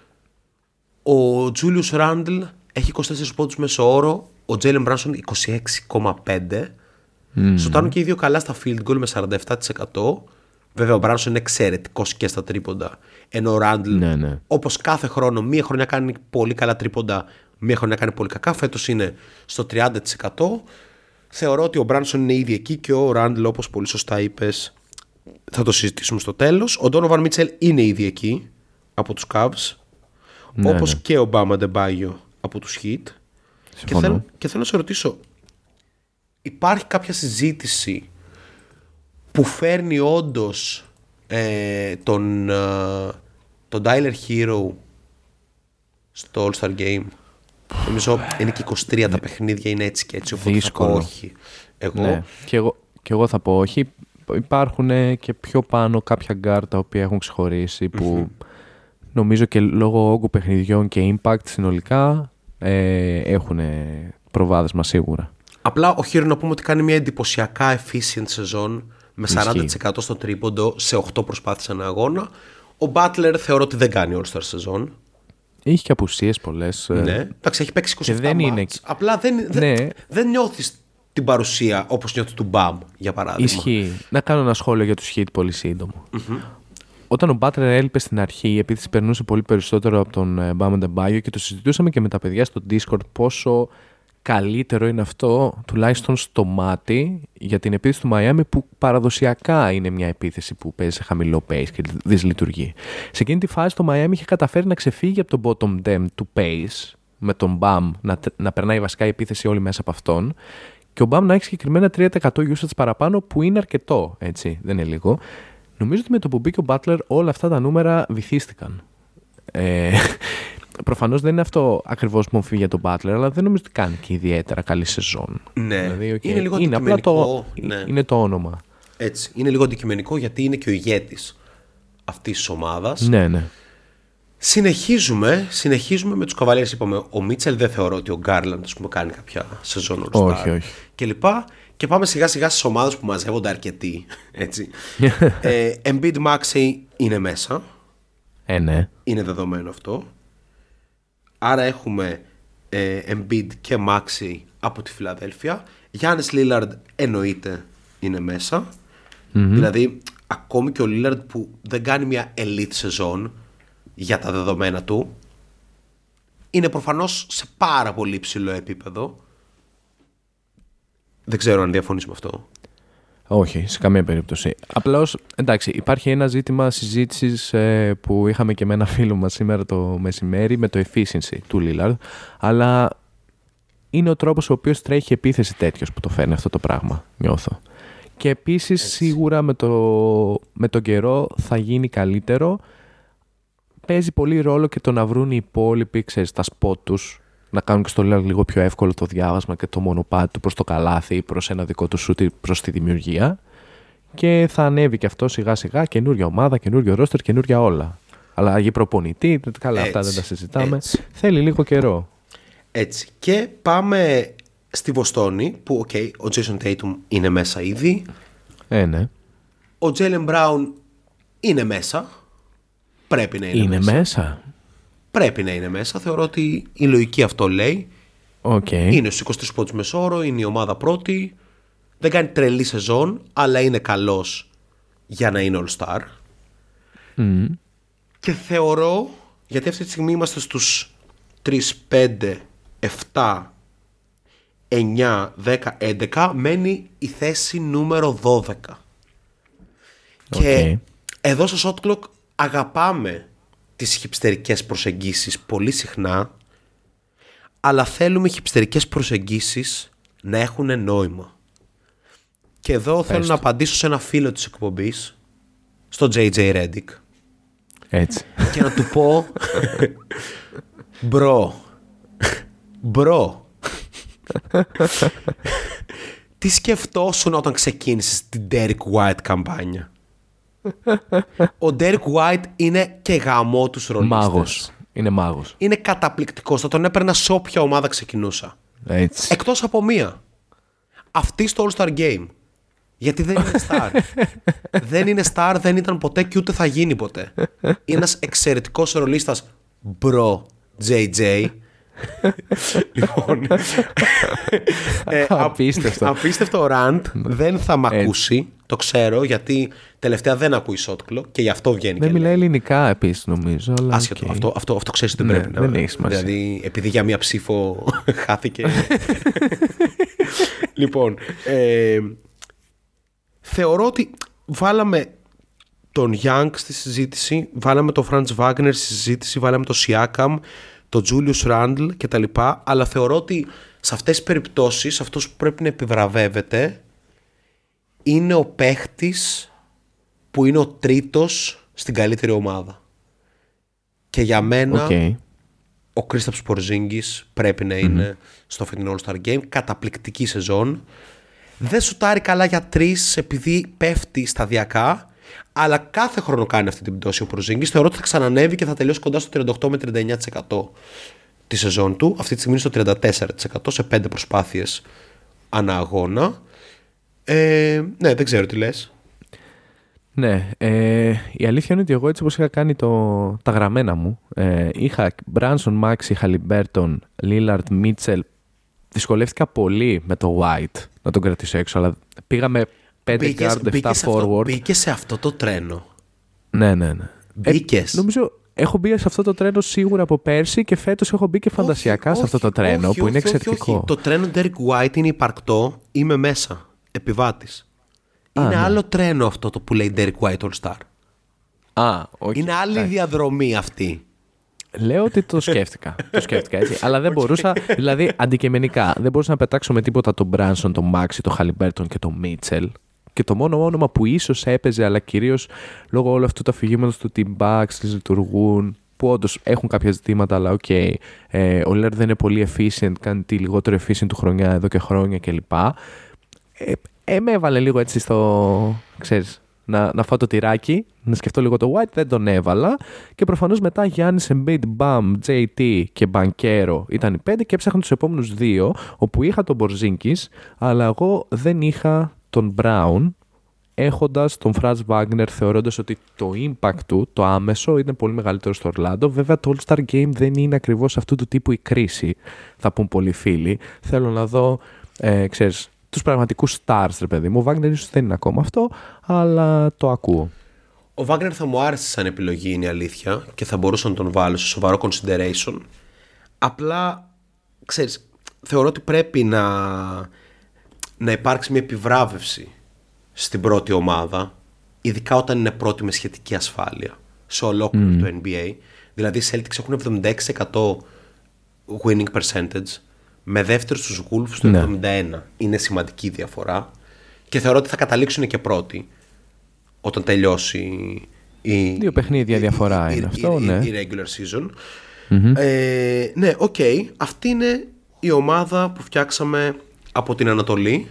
B: ο Julius Randle έχει είκοσι τέσσερις πόντους μέσο όρο, ο Jalen Brunson είκοσι έξι κόμμα πέντε. Mm. Σουτάνουν και οι δύο καλά στα field goal με σαράντα επτά τοις εκατό. Βέβαια ο Brunson είναι εξαιρετικός και στα τρίποντα. Ενώ ο Randle, ναι, ναι. όπως κάθε χρόνο, μία χρονιά κάνει πολύ καλά τρίποντα, μία χρονιά κάνει πολύ κακά. Φέτος είναι στο τριάντα τοις εκατό. Θεωρώ ότι ο Brunson είναι ήδη εκεί και ο Randle, όπως πολύ σωστά είπες, θα το συζητήσουμε στο τέλος. Ο Donovan Mitchell είναι ήδη εκεί από τους Cavs. Ναι, όπως ναι. και ο Bam Adebayo από τους Heat. Και θέλω, και θέλω να σε ρωτήσω, υπάρχει κάποια συζήτηση που φέρνει όντως ε, τον, ε, τον Tyler Hero στο All-Star Game? Νομίζω είναι και είκοσι τρία τα παιχνίδια, είναι έτσι και έτσι, οπότε δύσκολο. Θα πω όχι. Εγώ...
C: Ναι. Και, εγώ, και εγώ θα πω όχι. Υπάρχουν και πιο πάνω κάποια γκάρ τα οποία έχουν ξεχωρίσει που mm-hmm. νομίζω και λόγω όγκου παιχνιδιών και impact συνολικά ε, έχουν προβάδισμα σίγουρα.
B: Απλά ο Hero να πούμε ότι κάνει μια εντυπωσιακά efficient σεζόν με σαράντα τοις εκατό στο τρίποντο σε οκτώ προσπάθειες ανά αγώνα. Ο Butler θεωρώ ότι δεν κάνει All-Star σεζόν.
C: Έχει και απουσίες πολλές.
B: Ναι, εντάξει, έχει παίξει είκοσι επτά μάτς. Είναι... Απλά δεν,
C: ναι.
B: δεν, δεν νιώθεις την παρουσία όπως νιώθει του Bam, για παράδειγμα.
C: Ισχύει. Να κάνω ένα σχόλιο για τους Heat πολύ σύντομο. Mm-hmm. Όταν ο Butler έλειπε στην αρχή, η επίθεση περνούσε πολύ περισσότερο από τον Bam Adebayo και το συζητούσαμε και με τα παιδιά στο Discord πόσο καλύτερο είναι αυτό, τουλάχιστον στο μάτι, για την επίθεση του Miami που παραδοσιακά είναι μια επίθεση που παίζει σε χαμηλό pace και δυσλειτουργεί. Σε εκείνη τη φάση το Miami είχε καταφέρει να ξεφύγει από τον bottom end του pace με τον Bam να, να περνάει βασικά η επίθεση όλη μέσα από αυτόν και ο Μπαμ να έχει συγκεκριμένα τρία τοις εκατό usage παραπάνω, που είναι αρκετό, έτσι, δεν είναι λίγο. Νομίζω ότι με το που μπήκε ο Butler όλα αυτά τα νούμερα βυθίστηκαν. Ε, προφανώς δεν είναι αυτό ακριβώς μορφή για τον Butler, αλλά δεν νομίζω ότι κάνει και ιδιαίτερα καλή σεζόν.
B: Ναι,
C: δηλαδή, okay,
B: είναι λίγο
C: είναι απλά το,
B: ναι.
C: είναι το όνομα.
B: Έτσι, είναι λίγο αντικειμενικό γιατί είναι και ο ηγέτης αυτής της ομάδας.
C: Ναι, ναι.
B: Συνεχίζουμε, συνεχίζουμε με τους Cavaliers. Είπαμε, ο Μίτσελ δεν θεωρώ ότι ο Garland, ας πούμε, κάνει κάποια σεζόν All-Star.
C: Όχι, όχι.
B: Και λοιπά. Και πάμε σιγά σιγά στις ομάδες που μαζεύονται αρκετοί. Έτσι. ε, Embiid Maxey είναι μέσα.
C: Ε, ναι.
B: Είναι δεδομένο αυτό. Άρα έχουμε ε, Embiid και Maxey από τη Φιλαδέλφια. Γιάννης Lillard εννοείται είναι μέσα. Mm-hmm. Δηλαδή, ακόμη και ο Lillard που δεν κάνει μια elite σεζόν για τα δεδομένα του, είναι προφανώς σε πάρα πολύ ψηλό επίπεδο. Δεν ξέρω αν διαφωνείς με αυτό.
C: Όχι, σε καμία περίπτωση. Απλώς, εντάξει, υπάρχει ένα ζήτημα συζήτησης ε, που είχαμε και με ένα φίλο μας σήμερα το μεσημέρι με το efficiency του Lillard, αλλά είναι ο τρόπος ο οποίος τρέχει επίθεση τέτοιος που το φέρνει αυτό το πράγμα, νιώθω. Και επίσης έτσι, σίγουρα με, το, με τον καιρό θα γίνει καλύτερο. Παίζει πολύ ρόλο και το να βρουν οι υπόλοιποι, ξέρεις, τα σπότ τους, να κάνουν και στο Lillard λίγο πιο εύκολο το διάβασμα και το μονοπάτι του προς το καλάθι ή προς ένα δικό του σούτ προς τη δημιουργία. Και θα ανέβει και αυτό σιγά σιγά, καινούργια ομάδα, καινούργιο ρόστερ, καινούργια όλα. Αλλά για προπονητή, καλά, έτσι, αυτά δεν τα συζητάμε. Έτσι. Θέλει λίγο καιρό.
B: Έτσι. Και πάμε στη Βοστόνη που, οκ, okay, ο Jason Tatum είναι μέσα ήδη.
C: Ε, ναι.
B: Ο Jaylen Brown είναι μέσα. Πρέπει να είναι,
C: είναι
B: μέσα.
C: μέσα.
B: Πρέπει να είναι μέσα. Θεωρώ ότι η λογική αυτό λέει.
C: Okay.
B: Είναι στους είκοσι τρεις πόντους μεσόωρο, είναι η ομάδα πρώτη. Δεν κάνει τρελή σεζόν, αλλά είναι καλός για να είναι All-Star.
C: Mm.
B: Και θεωρώ, γιατί αυτή τη στιγμή είμαστε στους τρία, πέντε, επτά, εννιά, δέκα, έντεκα, μένει η θέση νούμερο δώδεκα. Okay. Και εδώ στο Shot Clock αγαπάμε τις χιπστερικές προσεγγίσεις πολύ συχνά, αλλά θέλουμε οι χιπστερικές προσεγγίσεις να έχουν νόημα. Και εδώ Πες θέλω το. να απαντήσω σε ένα φίλο της εκπομπής, στο τζέι τζέι Redick.
C: Έτσι.
B: Και να του πω, μπρο, μπρο, τι σκεφτόσουν όταν ξεκίνησες την Derek White καμπάνια? Ο Derek White είναι και γαμό τους ρολίστες.
C: Μάγος. Είναι μάγος.
B: Είναι καταπληκτικός. Θα τον έπαιρνα σε όποια ομάδα ξεκινούσα.
C: Έτσι.
B: Εκτός από μία. Αυτή στο All-Star Game. Γιατί δεν είναι star. Δεν είναι star, δεν ήταν ποτέ και ούτε θα γίνει ποτέ. Είναι ένας εξαιρετικός ρολίστας. Μπρο, τζέι τζέι. Λοιπόν,
C: ε, απίστευτο.
B: Απίστευτο rant. Δεν θα μ' ακούσει. Το ξέρω, γιατί τελευταία δεν ακούει shot clock και γι' αυτό βγαίνει.
C: Δεν μιλάει ελληνικά επίσης, νομίζω. Αλλά
B: άσχετο.
C: Okay.
B: Αυτό, αυτό, αυτό ξέρεις ότι δεν
C: ναι,
B: πρέπει
C: δεν
B: να.
C: Έχει σημασία.
B: Δηλαδή, επειδή για μία ψήφο χάθηκε. Λοιπόν, ε, θεωρώ ότι βάλαμε τον Young στη συζήτηση, βάλαμε τον Franz Wagner στη συζήτηση, βάλαμε τον Siakam, τον Julius Randle κτλ. Αλλά θεωρώ ότι σε αυτές τις περιπτώσεις αυτός που πρέπει να επιβραβεύεται είναι ο παίχτης που είναι ο τρίτος στην καλύτερη ομάδα. Και για μένα
C: okay.
B: ο Kristaps Porzingis πρέπει να είναι mm-hmm. στο φετινό All-Star Game. Καταπληκτική σεζόν. Δεν σουτάρει καλά για τρεις επειδή πέφτει σταδιακά, αλλά κάθε χρόνο κάνει αυτή την πτώση ο Porzingis. Θεωρώ ότι θα ξανανεύει και θα τελειώσει κοντά στο τριάντα οκτώ με τριάντα εννιά τοις εκατό τη σεζόν του. Αυτή τη στιγμή είναι στο τριάντα τέσσερα τοις εκατό σε πέντε προσπάθειες ανά αγώνα. Ε, ναι, δεν ξέρω τι λες.
C: Ναι, ε, η αλήθεια είναι ότι εγώ έτσι όπως είχα κάνει το, τα γραμμένα μου, ε, είχα Branson, Maxey, Haliburton, Lillard, Mitchell. Δυσκολεύτηκα πολύ με το White να τον κρατήσω έξω, αλλά πήγαμε πέντε guard, επτά forward.
B: Μπήκε σε αυτό το τρένο.
C: Ναι, ναι, ναι.
B: Μπήκες.
C: Ε, νομίζω έχω μπει σε αυτό το τρένο σίγουρα από πέρσι και φέτος έχω μπει και φαντασιακά όχι, σε αυτό το τρένο όχι, που είναι όχι, εξαιρετικό.
B: Όχι, όχι. Το τρένο Derek White είναι υπαρκτό, είμαι μέσα, επιβάτης. Είναι Α, άλλο ναι. τρένο αυτό το που λέει Derek White All Star.
C: Α, okay,
B: είναι άλλη
C: okay.
B: διαδρομή αυτή.
C: Λέω ότι το σκέφτηκα. το σκέφτηκα έτσι. Αλλά δεν okay. μπορούσα, δηλαδή αντικειμενικά, δεν μπορούσα να πετάξω με τίποτα τον Μπράνσον, τον Μάξι, τον Χαλιμπέρτον και τον Μίτσελ. Και το μόνο όνομα που ίσως έπαιζε, αλλά κυρίως λόγω όλου αυτού του αφηγήματος του team backs, τις λειτουργούν, που όντως έχουν κάποια ζητήματα, αλλά οκ. Okay, ε, ο Lillard δεν είναι πολύ efficient, κάνει τη λιγότερο efficient του χρονιά εδώ και χρόνια κλπ. Ε, ε, με έβαλε λίγο έτσι στο, ξέρεις, να, να φάω το τυράκι, να σκεφτώ λίγο το White, δεν τον έβαλα. Και προφανώς μετά Γιάννης, Embiid, Bam, τζέι τι και Banchero ήταν οι πέντε και έψαχναν τους επόμενους δύο, όπου είχα τον Porzingis, αλλά εγώ δεν είχα τον Brown, έχοντας τον Franz Wagner, θεωρώντας ότι το impact του, το άμεσο, είναι πολύ μεγαλύτερο στο Ορλάντο. Βέβαια το All-Star Game δεν είναι ακριβώς αυτού του τύπου η κρίση, θα πούν πολλοί φίλοι. Θέλω να δω, ε, ξέρεις, τους πραγματικούς stars, ρε παιδί μου. Ο Wagner ίσως δεν είναι ακόμα αυτό, αλλά το ακούω.
B: Ο Wagner θα μου άρεσε σαν επιλογή, είναι η αλήθεια, και θα μπορούσα να τον βάλω σε σοβαρό consideration. Απλά, ξέρεις, θεωρώ ότι πρέπει να, να υπάρξει μια επιβράβευση στην πρώτη ομάδα, ειδικά όταν είναι πρώτη με σχετική ασφάλεια σε ολόκληρο mm. το N B A. Δηλαδή οι Celtics έχουν εβδομήντα έξι τοις εκατό winning percentage, με δεύτερο στους Wolves στο ναι. εβδομήντα ένα τοις εκατό. Είναι σημαντική διαφορά και θεωρώ ότι θα καταλήξουν και πρώτοι όταν τελειώσει η,
C: δύο παιχνίδια η, διαφορά η, είναι η, αυτό,
B: η,
C: ναι.
B: η regular season. Mm-hmm. Ε, ναι, οκ. Okay. Αυτή είναι η ομάδα που φτιάξαμε από την Ανατολή.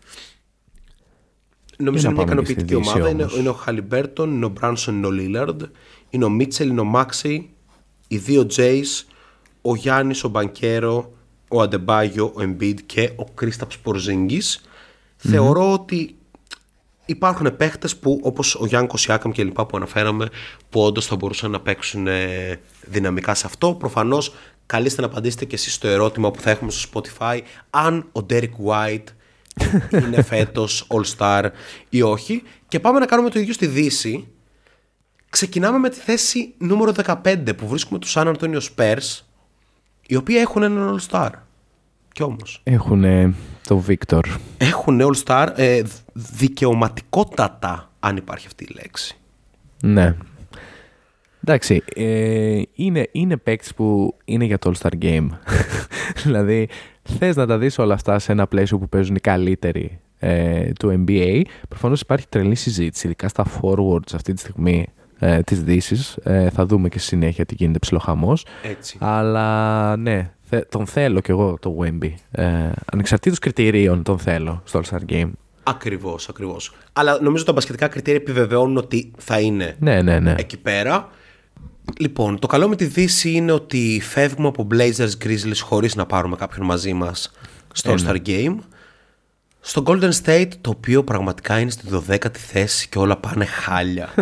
B: Νομίζω είναι μια ικανοποιητική ομάδα. Είναι, είναι ο Χαλιμπέρτον, είναι ο Μπράνσον, είναι ο Λίλαρντ, είναι ο Μίτσελ, είναι ο Μάξι, οι δύο Τζέις, ο Γιάννης, ο Μπανκέρο, ο Αντεμπάγιο, ο Εμπίντ και ο Κρίσταπς Πορζίνγκης. Mm-hmm. Θεωρώ ότι υπάρχουν παίχτες που, όπως ο Γιάνγκο Σιάκαμ και λοιπά που αναφέραμε, που όντως θα μπορούσαν να παίξουν δυναμικά σε αυτό. Προφανώς καλείστε να απαντήσετε και εσείς στο ερώτημα που θα έχουμε στο Spotify, αν ο Ντέρικ White είναι φέτος All-Star ή όχι. Και πάμε να κάνουμε το ίδιο στη Δύση. Ξεκινάμε με τη θέση νούμερο δεκαπέντε που βρίσκουμε τους San Antonio Spurs, οι οποίοι έχουν έναν All-Star. Κι όμως
C: έχουν το Victor.
B: Έχουν All-Star ε, δικαιωματικότατα, αν υπάρχει αυτή η λέξη.
C: Ναι. Εντάξει, ε, είναι, είναι παίκτης που είναι για το All-Star Game. Δηλαδή, θες να τα δεις όλα αυτά σε ένα πλαίσιο που παίζουν οι καλύτεροι ε, του N B A. Προφανώς υπάρχει τρελή συζήτηση, ειδικά στα forwards αυτή τη στιγμή ε, της Δύσης. Ε, θα δούμε και στη συνέχεια τι γίνεται, ψιλοχαμός.
B: Έτσι.
C: Αλλά ναι, θε, τον θέλω κι εγώ το Wemby. Ε, ανεξαρτήτως κριτηρίων τον θέλω στο All-Star Game.
B: Ακριβώς, ακριβώς. Αλλά νομίζω τα μπασκετικά κριτήρια επιβεβαιώνουν ότι θα είναι
C: ναι, ναι, ναι.
B: εκεί πέρα. Λοιπόν, το καλό με τη Δύση είναι ότι φεύγουμε από Blazers Grizzlies χωρίς να πάρουμε κάποιον μαζί μας στο All-Star Game. Στο Golden State, το οποίο πραγματικά είναι στη δωδέκατη θέση και όλα πάνε χάλια.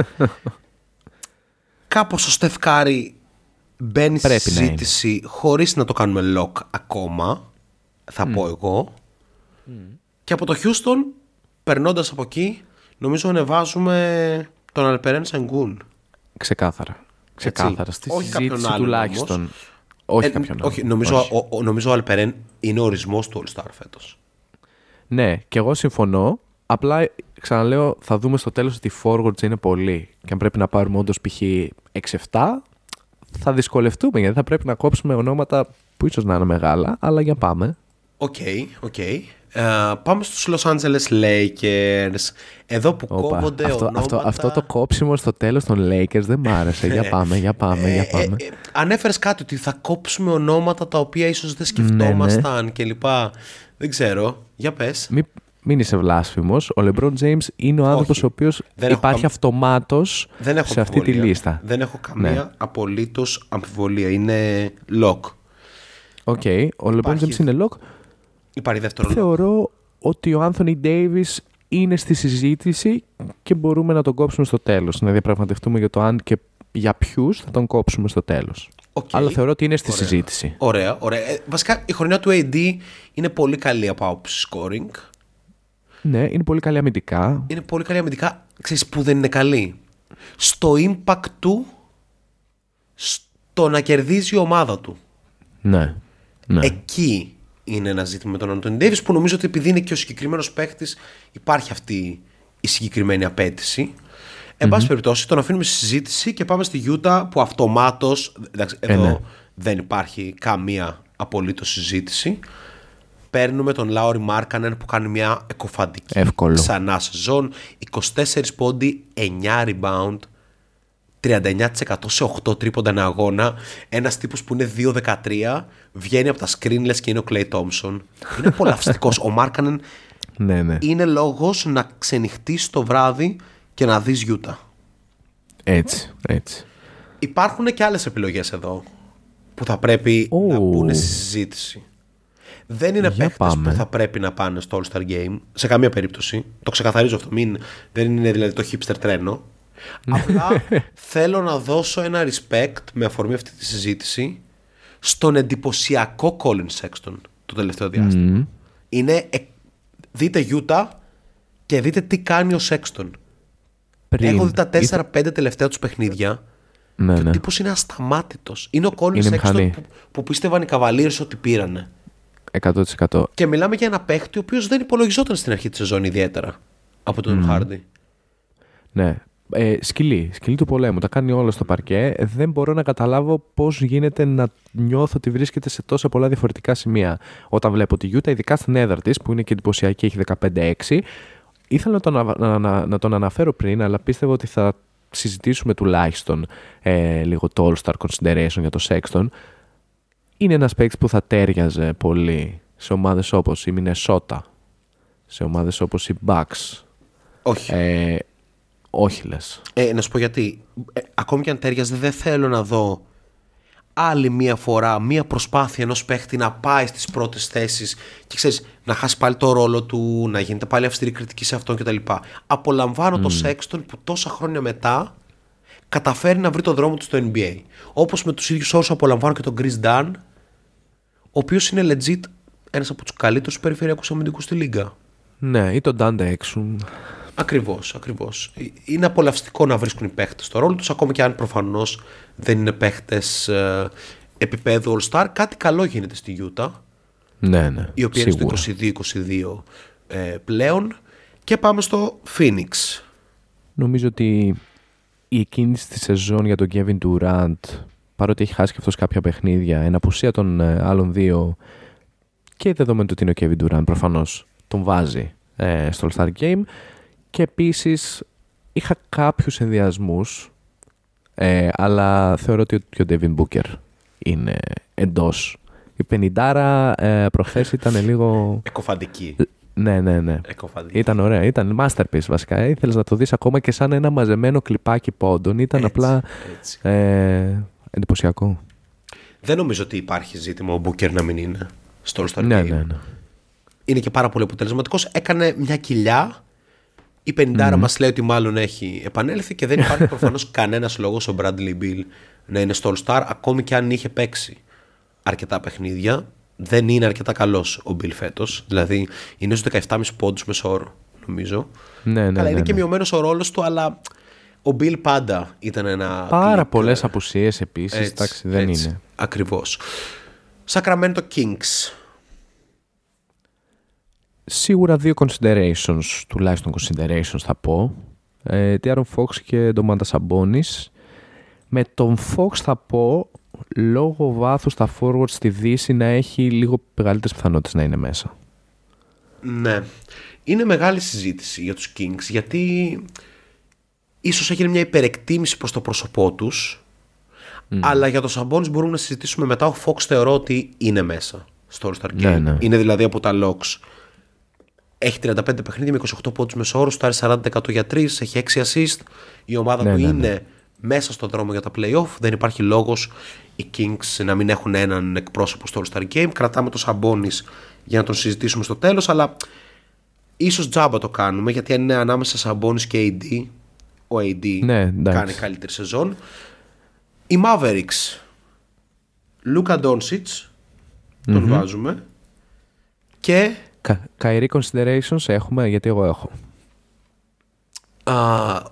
B: Κάπως ο Στεφ Κάρι μπαίνει στη συζήτηση χωρίς να το κάνουμε lock ακόμα, θα mm. πω εγώ. Mm. Και από το Houston, περνώντας από εκεί, νομίζω ανεβάζουμε τον Αλπερέν Σενγκούν.
C: Ξεκάθαρα. Ξεκάθαρα, στη
B: όχι
C: συζήτηση τουλάχιστον. Όχι
B: ε,
C: κάποιον
B: όχι, νομίζω, όχι. Ο, ο, νομίζω ο Αλπερέν είναι ο ορισμός του All-Star φέτος.
C: Ναι, και εγώ συμφωνώ. Απλά ξαναλέω, θα δούμε στο τέλος ότι οι forwards είναι πολλοί. Και αν πρέπει να πάρουμε όντως π.χ. έξι επτά, θα δυσκολευτούμε γιατί θα πρέπει να κόψουμε ονόματα που ίσως να είναι μεγάλα. Αλλά για πάμε.
B: Οκ, okay, οκ. Okay. Uh, πάμε στους Los Angeles Lakers. Εδώ που Οπα, κόβονται
C: αυτό,
B: ονόματα...
C: Αυτό, αυτό το κόψιμο στο τέλος των Lakers δεν μ' άρεσε. Για πάμε, για πάμε, για πάμε.
B: Ε, ε, ανέφερες κάτι ότι θα κόψουμε ονόματα τα οποία ίσως δεν σκεφτόμασταν ναι, ναι. και λοιπά. Δεν ξέρω. Για πες.
C: Μη, μην είσαι βλάσφημος. Ο LeBron James είναι ο άνθρωπος ο οποίος υπάρχει καμ... αυτομάτως σε αυτή τη λίστα.
B: Δεν έχω καμία ναι. απολύτως αμφιβολία. Είναι lock.
C: Οκ. Okay. Ο LeBron υπάρχει... James είναι lock.
B: Υπάρχει δεύτερο
C: Θεωρώ
B: λόγο.
C: ότι ο Anthony Davis είναι στη συζήτηση και μπορούμε να τον κόψουμε στο τέλος. Να διαπραγματευτούμε για το αν και για ποιους θα τον κόψουμε στο τέλος. Okay. Αλλά θεωρώ ότι είναι στη ωραία. συζήτηση.
B: Ωραία, ωραία. Ε, βασικά η χρονιά του έι ντι είναι πολύ καλή από άποψη scoring.
C: Ναι, είναι πολύ καλή αμυντικά.
B: Είναι πολύ καλή αμυντικά. Ξέρεις που δεν είναι καλή. Στο impact του, στο να κερδίζει η ομάδα του.
C: Ναι. ναι.
B: Εκεί είναι ένα ζήτημα με τον Άντονι Ντέιβις που νομίζω ότι επειδή είναι και ο συγκεκριμένος παίχτης υπάρχει αυτή η συγκεκριμένη απέτηση. Εν πάση περιπτώσει, τον αφήνουμε στη συζήτηση και πάμε στη Γιούτα που αυτομάτως. Εντάξει, εδώ
C: Ε, ναι.
B: δεν υπάρχει καμία απολύτως συζήτηση. Παίρνουμε τον Λάουρι Μάρκανεν που κάνει μια εκοφαντική
C: Εύκολο.
B: ξανά σεζόν. είκοσι τέσσερα πόντι, εννιά rebound, τριάντα εννιά τοις εκατό σε οκτώ τρίποντα ένα αγώνα. Ένας τύπος που είναι δύο δεκατρία, βγαίνει από τα screenless και είναι ο Κλέι Τόμψον. Είναι απολαυστικός. Ο Μάρκανεν
C: Ναι, ναι.
B: είναι λόγος να ξενυχτείς το βράδυ και να δεις Γιούτα.
C: Έτσι, έτσι.
B: Υπάρχουν και άλλες επιλογές εδώ που θα πρέπει
C: Ου.
B: να μπουν στη συζήτηση. Δεν είναι
C: Για
B: παίχτες
C: πάμε.
B: που θα πρέπει να πάνε στο All-Star Game σε καμία περίπτωση. Το ξεκαθαρίζω αυτό. Μην, δεν είναι δηλαδή το hipster τρένο. Απλά θέλω να δώσω ένα respect με αφορμή αυτή τη συζήτηση στον εντυπωσιακό Colin Sexton το τελευταίο διάστημα. Είναι, ε, δείτε Utah και δείτε τι κάνει ο Sexton.
C: Πριν.
B: Έχω δει τα τέσσερα πέντε τελευταία τους παιχνίδια.
C: Ναι,
B: Και ο
C: ναι.
B: τύπος είναι ασταμάτητος. Είναι ο Colin
C: Είναι
B: Sexton
C: μηχανή.
B: που, που πίστευαν οι Cavaliers ότι πήρανε.
C: εκατό τοις εκατό.
B: Και μιλάμε για ένα παίχτη ο οποίος δεν υπολογιζόταν στην αρχή της σεζόν ιδιαίτερα από τον mm. Hardy.
C: Ναι. Ε, σκυλή, σκυλή του πολέμου. Τα κάνει όλα στο παρκέ. Δεν μπορώ να καταλάβω πώς γίνεται να νιώθω ότι βρίσκεται σε τόσα πολλά διαφορετικά σημεία. Όταν βλέπω τη Utah, ειδικά στην έδρα της, που είναι και εντυπωσιακή, έχει δεκαπέντε έξι. Ήθελα να τον, ανα- να, να, να τον αναφέρω πριν, αλλά πίστευα ότι θα συζητήσουμε τουλάχιστον ε, λίγο το All-Star Consideration για το Sexton. Είναι ένας παίκτης που θα τέριαζε πολύ σε ομάδες όπως η Minnesota, σε ομάδες όπως οι Bucks.
B: Όχι.
C: Ε, όχι λες.
B: Ε, να σου πω γιατί. Ε, ακόμη και αν τέριαζε, δεν θέλω να δω άλλη μία φορά μία προσπάθεια ενός παίχτη να πάει στις πρώτες θέσεις και ξέρεις, να χάσει πάλι το ρόλο του, να γίνεται πάλι αυστηρή κριτική σε αυτόν κτλ. Απολαμβάνω mm. το Sexton που τόσα χρόνια μετά καταφέρει να βρει το δρόμο του στο N B A. Όπως με τους ίδιους όρους απολαμβάνω και τον Chris Dunn, ο οποίος είναι legit ένας από τους καλύτερους περιφερειακούς αμυντικούς στη λίγκα.
C: Ναι, ή τον Dante Exum.
B: Ακριβώς, ακριβώς. Είναι απολαυστικό να βρίσκουν οι παίχτες στο ρόλο τους, ακόμα και αν προφανώς δεν είναι παίχτες ε, επίπεδου All-Star. Κάτι καλό γίνεται στη Utah,
C: Ναι, ναι.
B: η οποία
C: σίγουρα.
B: είναι στο είκοσι δύο είκοσι δύο ε, πλέον. Και πάμε στο Phoenix.
C: Νομίζω ότι η κίνηση τη σεζόν για τον Kevin Durant, παρότι έχει χάσει και αυτός κάποια παιχνίδια, εν απουσία των ε, άλλων δύο και δεδομένου ότι είναι ο Kevin Durant, προφανώς τον βάζει ε, στο All-Star Game. Και επίσης είχα κάποιους ενδιασμούς, ε, αλλά θεωρώ ότι και ο Devin Booker είναι εντός. Η πενηντάρα ε, προχθές ήταν λίγο...
B: Εκοφαντική.
C: Ναι, ναι, ναι.
B: Εκοφαντική.
C: Ήταν ωραία, ήταν masterpiece βασικά. Ήθελες να το δεις ακόμα και σαν ένα μαζεμένο κλιπάκι πόντων. Ήταν
B: Έτσι,
C: απλά
B: έτσι.
C: ε, εντυπωσιακό.
B: Δεν νομίζω ότι υπάρχει ζήτημα ο Booker να μην είναι στο All-Star
C: Ναι,
B: Game.
C: ναι, ναι.
B: Είναι και πάρα πολύ αποτελεσματικός. Έκανε μια κοιλιά. Η πενηντάρα
C: Mm.
B: μας λέει ότι μάλλον έχει επανέλθει και δεν υπάρχει προφανώς κανένας λόγος ο Bradley Beal να είναι στο All-Star, ακόμη και αν είχε παίξει αρκετά παιχνίδια. Δεν είναι αρκετά καλός ο Bill φέτος. Δηλαδή είναι στους δεκαεπτά κόμμα πέντε πόντους μεσόωρο, νομίζω.
C: Ναι, ναι,
B: Καλά,
C: ναι,
B: είναι
C: ναι.
B: και μειωμένος ο ρόλος του, αλλά ο Bill πάντα ήταν ένα.
C: Πάρα
B: κλικ,
C: πολλές
B: ε,
C: απουσίες επίσης.
B: έτσι,
C: Εντάξει, δεν
B: έτσι,
C: είναι.
B: Ακριβώς. Sacramento Kings.
C: Σίγουρα δύο considerations, τουλάχιστον considerations θα πω. Ε, De'Aaron Fox και Domantas Sabonis. Με τον Fox θα πω, λόγω βάθους στα forward στη Δύση, να έχει λίγο μεγαλύτερες πιθανότητες να είναι μέσα.
B: Ναι. Είναι μεγάλη συζήτηση για τους Kings, γιατί ίσως έγινε μια υπερεκτίμηση προς το πρόσωπό τους, mm. αλλά για το Sabonis μπορούμε να συζητήσουμε μετά. Ο Fox θεωρώ ότι είναι μέσα στο All-Star Game.
C: Ναι, ναι.
B: Είναι δηλαδή από τα locks. Έχει τριάντα πέντε παιχνίδια με είκοσι οκτώ πόντους μεσόωρους, στάρει σαράντα τοις εκατό για τρεις, έχει έξι assist. Η ομάδα
C: Ναι,
B: του
C: ναι, ναι.
B: είναι μέσα στον δρόμο για τα play-off. Δεν υπάρχει λόγος οι Kings να μην έχουν έναν εκπρόσωπο στο All-Star Game. Κρατάμε το Sabonis για να τον συζητήσουμε στο τέλος, αλλά ίσως τζάμπα το κάνουμε, γιατί αν είναι ανάμεσα Sabonis και έι ντι, ο έι ντι
C: Ναι, εντάξει.
B: κάνει καλύτερη σεζόν. Οι Mavericks, Luka Doncic, τον
C: Mm-hmm.
B: βάζουμε, και
C: Κα, Kyrie considerations έχουμε, γιατί εγώ έχω.
B: α,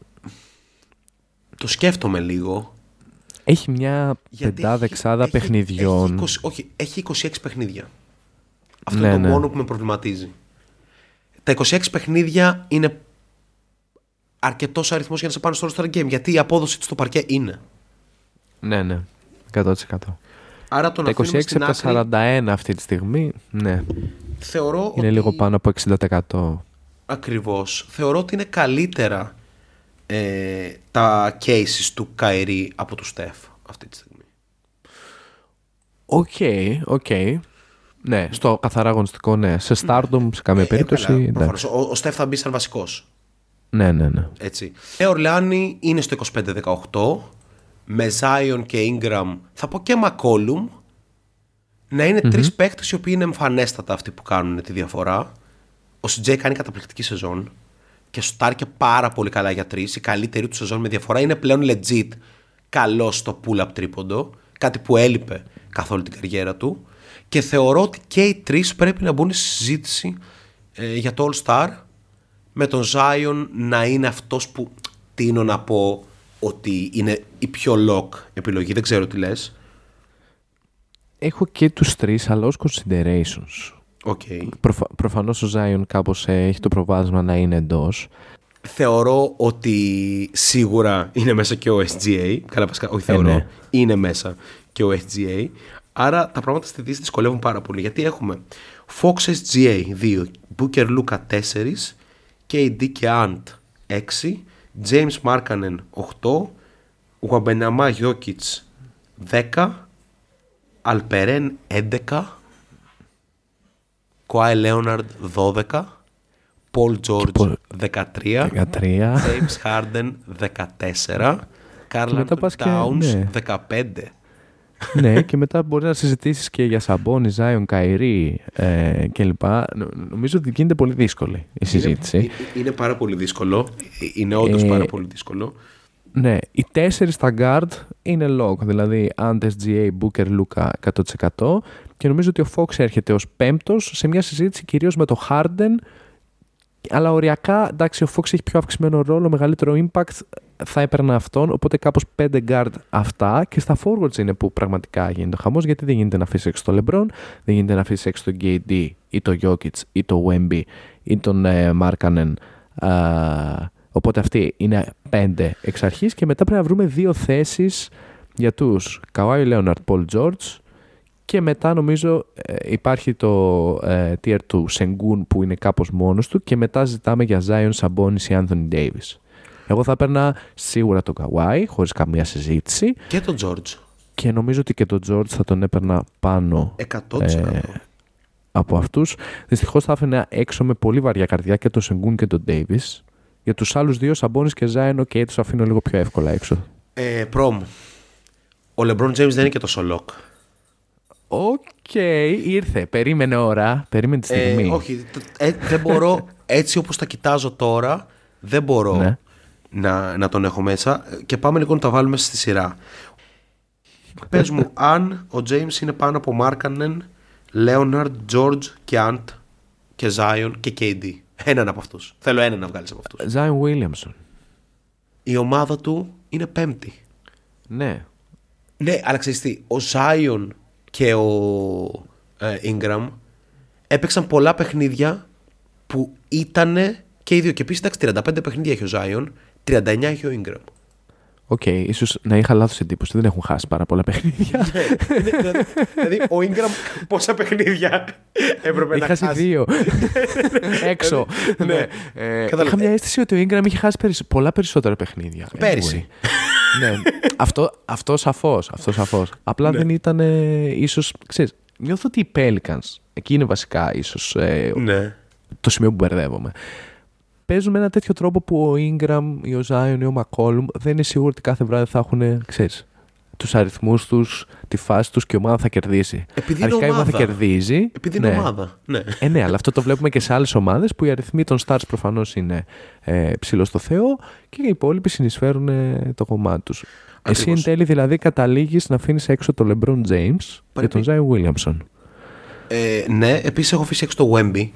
B: το σκέφτομαι λίγο.
C: Έχει μια
B: Γιατί
C: πεντά
B: έχει-
C: δεξάδα
B: έχει-
C: παιχνιδιών.
B: Έχει είκοσι, όχι, έχει είκοσι έξι παιχνίδια. Αυτό
C: Ναι,
B: είναι το
C: ναι.
B: μόνο που με προβληματίζει. Τα είκοσι έξι παιχνίδια είναι αρκετός αριθμός για να σε πάνε στο All-Star Game. Γιατί η απόδοση του στο παρκέ είναι.
C: Ναι, ναι. εκατό τοις εκατό.
B: Άρα τον
C: τα είκοσι έξι από τα
B: άκρη,
C: σαράντα ένα αυτή τη στιγμή, ναι.
B: Θεωρώ
C: είναι
B: ότι...
C: λίγο πάνω από εξήντα τοις εκατό.
B: Ακριβώς. Θεωρώ ότι είναι καλύτερα ε, τα cases του Kyrie από του Steph αυτή τη στιγμή.
C: Οκ, okay, οκ. Okay. Ναι, στο καθαρά αγωνιστικό, ναι. Σε Stardom, σε καμία
B: ε,
C: περίπτωση.
B: Ε, καλά, ο, ο Steph θα μπει σαν βασικός.
C: Ναι, ναι, ναι.
B: Έτσι. Ε, Ορλεάνη είναι στο είκοσι πέντε δεκαοκτώ. Με Zion και Ingram, θα πω και McCollum, να είναι mm-hmm. τρεις παίκτες οι οποίοι είναι εμφανέστατα αυτοί που κάνουν τη διαφορά. Ο σι τζέι κάνει καταπληκτική σεζόν και σουτάρει πάρα πολύ καλά για τρεις. Η καλύτερη του σεζόν με διαφορά, είναι πλέον legit καλός στο pull-up τρίποντο, κάτι που έλειπε καθ' όλη την καριέρα του. Και θεωρώ ότι και οι τρεις πρέπει να μπουν στη συζήτηση ε, για το All-Star, με τον Zion να είναι αυτός που τείνω να πω ότι είναι η πιο lock επιλογή. Δεν ξέρω τι λες.
C: Έχω και τους τρεις, αλλά ως considerations.
B: Okay.
C: Προφα- προφανώς ο Zion κάπως ε, έχει το προβάδισμα να είναι εντός.
B: Θεωρώ ότι σίγουρα είναι μέσα και ο ες τζι έι. Καλά, βασικά, όχι θεωρώ.
C: Ε, ναι.
B: Είναι μέσα και ο ες τζι έι. Άρα τα πράγματα στη Δύση δυσκολεύουν πάρα πολύ. Γιατί έχουμε Fox ες τζι έι δύο, Booker Luka τέσσερα, κέι ντι και Ant έξι, James Markkanen οκτώ, Wembanyama Jokic δέκα, Alperen έντεκα, Kawhi Leonard δώδεκα, Paul George δεκατρία,
C: δεκατρία.
B: James Harden δεκατέσσερα, Karl Anthony Towns ναι. δεκαπέντε.
C: Ναι, και μετά μπορεί να συζητήσεις και για Σαμπόνι, Ζάιον, Καϊρή ε, κλπ. Νομίζω ότι γίνεται πολύ δύσκολη η συζήτηση.
B: Είναι, είναι πάρα πολύ δύσκολο. Είναι όντως ε, πάρα πολύ δύσκολο.
C: Ναι, οι τέσσερις στα guard είναι lock, δηλαδή Ant, ες τζι έι, Booker, Luka εκατό τοις εκατό, και νομίζω ότι ο Fox έρχεται ως πέμπτος σε μια συζήτηση κυρίως με το Harden, αλλά οριακά, εντάξει, ο Fox έχει πιο αυξημένο ρόλο, μεγαλύτερο impact, θα έπαιρνα αυτόν, οπότε κάπως πέντε guard αυτά, και στα forwards είναι που πραγματικά γίνεται ο χαμός, γιατί δεν γίνεται να αφήσει έξω το LeBron, δεν γίνεται να αφήσει έξω τον κέι ντι ή τον Jokic ή τον Wemby ή τον ε, Markkanen. Uh, οπότε αυτοί είναι πέντε εξ αρχής, και μετά πρέπει να βρούμε δύο θέσεις για τους Kawhi Leonard, Paul George, και μετά νομίζω ε, υπάρχει το ε, tier του Sengun που είναι κάπως μόνος του, και μετά ζητάμε για Zion, Sabonis ή Anthony Davis. Εγώ θα έπαιρνα σίγουρα τον Kawhi χωρίς καμία συζήτηση.
B: Και τον George.
C: Και νομίζω ότι και τον George θα τον έπαιρνα πάνω
B: εκατό τοις εκατό. Ε,
C: από αυτούς. Δυστυχώς θα άφηνα έξω με πολύ βαριά καρδιά και τον Sengun και τον Davis. Για τους άλλους δύο, Sabonis και Zion, ok, τους αφήνω λίγο πιο εύκολα έξω.
B: Ε, Προμ, ο LeBron James δεν είναι και τόσο lock.
C: Οκ, okay, ήρθε. Περίμενε ώρα. Περίμενε τη στιγμή.
B: Ε, όχι, ε, δεν μπορώ. Έτσι όπως τα κοιτάζω τώρα, δεν μπορώ
C: ναι.
B: να, να τον έχω μέσα. Και πάμε λίγο να τα βάλουμε στη σειρά. Πες μου, αν ο James είναι πάνω από Markkanen, Leonard, George και Ant και Zion και κέι ντι. Έναν από αυτούς. Θέλω έναν να βγάλεις από αυτούς.
C: Zion Williamson.
B: Η ομάδα του είναι πέμπτη.
C: Ναι.
B: Ναι, αλλά ξέρεις τι, ο Zion και ο ε, Ingram έπαιξαν πολλά παιχνίδια που ήτανε και οι δύο. Και επίσης, εντάξει, τριάντα πέντε παιχνίδια έχει ο Zion, τριάντα εννιά έχει ο Ingram.
C: Οκ, okay, ίσως να είχα λάθος εντύπωση. Δεν έχουν χάσει πάρα πολλά παιχνίδια.
B: Δηλαδή, ο Ingram πόσα παιχνίδια έπρεπε να χάσει.
C: Έχει χάσει δύο. Έξω. Ναι. Είχα μια αίσθηση ότι ο Ingram είχε χάσει πολλά περισσότερα παιχνίδια.
B: Πέρυσι.
C: Ναι, αυτό, αυτό σαφώς, αυτό σαφώς. Απλά ναι. δεν ήταν ε, ίσως, ξέρεις, νιώθω ότι οι Pelicans, εκεί είναι βασικά ίσως ε,
B: ναι.
C: το σημείο που μπερδεύομαι. Παίζουν με ένα τέτοιο τρόπο που ο Ingram ή ο Zion ή ο McCollum δεν είναι σίγουρο ότι κάθε βράδυ θα έχουν, ξέρεις, τους αριθμούς τους, τη φάση τους και η ομάδα θα κερδίσει.
B: Επειδή
C: αρχικά η ομάδα θα κερδίζει.
B: Επειδή είναι
C: ναι.
B: ομάδα. Ναι.
C: Ε, ναι, αλλά αυτό το βλέπουμε και σε άλλες ομάδες που οι αριθμοί των stars προφανώς είναι ε, ψηλό στο Θεό και οι υπόλοιποι συνεισφέρουν ε, το κομμάτι τους. Ακριβώς. Εσύ εν τέλει δηλαδή καταλήγεις να αφήνεις έξω τον LeBron James και τον Zion Williamson.
B: Ε, ναι, επίσης έχω αφήσει έξω το Wemby.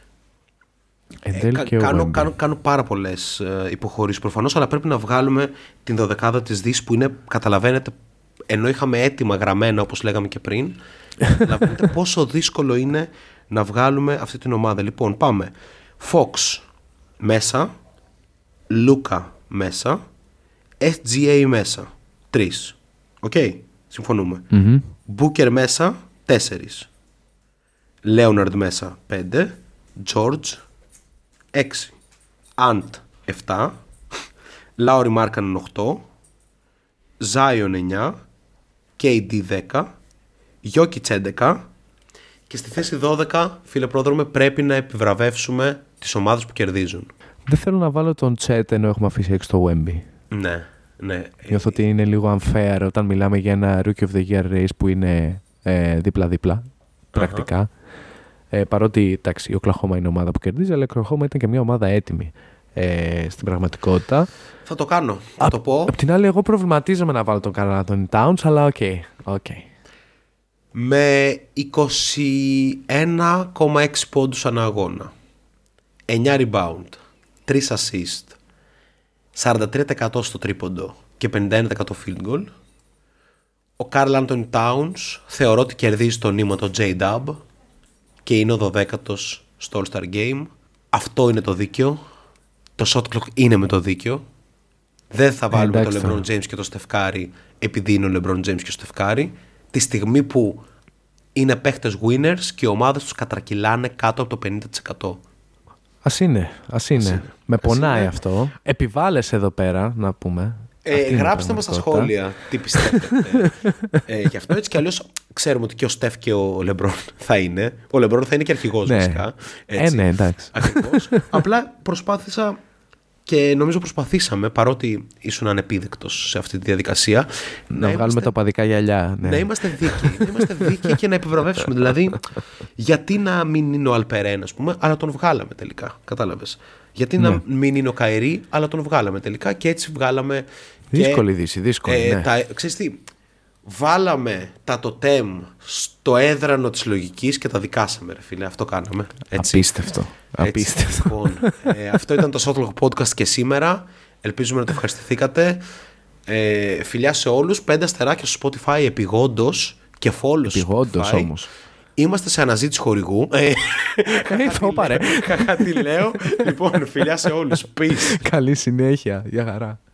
B: Ε, κα, κάνω, κάνω, κάνω πάρα πολλές ε, υποχωρήσεις προφανώς, αλλά πρέπει να βγάλουμε την δωδεκάδα της Δύσης που είναι, καταλαβαίνετε, ενώ είχαμε έτοιμα γραμμένα όπως λέγαμε και πριν, καταλαβαίνετε πόσο δύσκολο είναι να βγάλουμε αυτή την ομάδα. Λοιπόν, πάμε. Fox μέσα, Λούκα μέσα, ες τζι έι μέσα, τρεις. Οκ, okay, συμφωνούμε.
C: Mm-hmm.
B: Μπούκερ μέσα, τέσσερις. Λέοναρντ μέσα, πέντε. Τζόρτζ, έξι. Αντ, επτά. Λάουρι Μάρκανεν, οκτώ. Ζάιον, εννιά. κέι ντι, δέκα. Γιόκιτς, έντεκα. Και στη θέση δώδεκα, φίλε πρόδρομε, πρέπει να επιβραβεύσουμε τις ομάδες που κερδίζουν.
C: Δεν θέλω να βάλω τον Τσέτ ενώ έχουμε αφήσει έξω το Wemby.
B: Ναι, ναι.
C: Νιώθω ότι είναι λίγο unfair όταν μιλάμε για ένα Rookie of the Year race που είναι ε, δίπλα-δίπλα, πρακτικά. Uh-huh. Ε, παρότι, εντάξει, η Οκλαχώμα είναι ομάδα που κερδίζει, αλλά η Οκλαχώμα ήταν και μια ομάδα έτοιμη ε, στην πραγματικότητα.
B: Θα το κάνω, θα Α, το πω.
C: Απ' την άλλη, εγώ προβληματίζομαι να βάλω τον Καρl Anthony Towns, αλλά οκ. Okay, okay.
B: Με είκοσι ένα κόμμα έξι πόντους ανά αγώνα, εννιά rebound, τρία assist, σαράντα τρία τοις εκατό στο τρίποντο και πενήντα ένα τοις εκατό field goal, ο Καρλ Άντονι Towns θεωρώ ότι κερδίζει το νήμα το J-Dub και είναι ο δωδέκατος στο All-Star Game. Αυτό είναι το δίκαιο. Το shot clock είναι με το δίκαιο. Δεν θα βάλουμε τον LeBron James και τον Steph Curry επειδή είναι ο LeBron James και ο Steph Curry. Τη στιγμή που είναι παίχτες winners και οι ομάδες τους κατρακυλάνε κάτω από το πενήντα τοις εκατό.
C: Ας είναι, ας είναι. Ας είναι. Με ας πονάει είναι. Αυτό. Επιβάλλεσαι εδώ πέρα, να πούμε.
B: Ε, γράψτε μας στα σχόλια τι πιστεύετε. ε, γι' αυτό έτσι κι αλλιώς ξέρουμε ότι και ο Στεφ και ο Λεμπρόν θα είναι. Ο Λεμπρόν θα είναι και αρχηγός, ναι. Βασικά. Έτσι.
C: Ε, ναι, εντάξει.
B: Ακριβώς. Απλά προσπάθησα και νομίζω προσπαθήσαμε, παρότι ήσουν ανεπίδεκτος σε αυτή τη διαδικασία,
C: να, να βγάλουμε είμαστε... τα παδικά γυαλιά. Ναι.
B: Να είμαστε δίκαιοι. Να είμαστε δίκαιοι και να επιβραβεύσουμε. Δηλαδή, γιατί να μην είναι ο Αλπερέν, ας πούμε, αλλά τον βγάλαμε τελικά. Κατάλαβες. Γιατί ναι. να μην είναι ο Καϊρή, αλλά τον βγάλαμε τελικά και έτσι βγάλαμε.
C: Δύσκολη δύση, δύσκολη. Ε, ναι.
B: τα, ξέρεις τι, βάλαμε τα τοτέμ στο έδρανο της λογικής και τα δικάσαμε, ρε φίλε. Αυτό κάναμε. Έτσι.
C: Απίστευτο. Έτσι. Απίστευτο.
B: Λοιπόν, ε, αυτό ήταν το Shotlog Podcast και σήμερα. Ελπίζουμε να το ευχαριστηθήκατε. Ε, φιλιά σε όλους. Πέντε αστεράκια στο Spotify επιγόντως και follow.
C: Επιγόντως όμως.
B: Είμαστε σε αναζήτηση χορηγού. Ε,
C: το πάρε.
B: Κάτι λέω. Λοιπόν, φιλιά σε όλους. Peace.
C: Καλή συνέχεια. Γεια χαρά.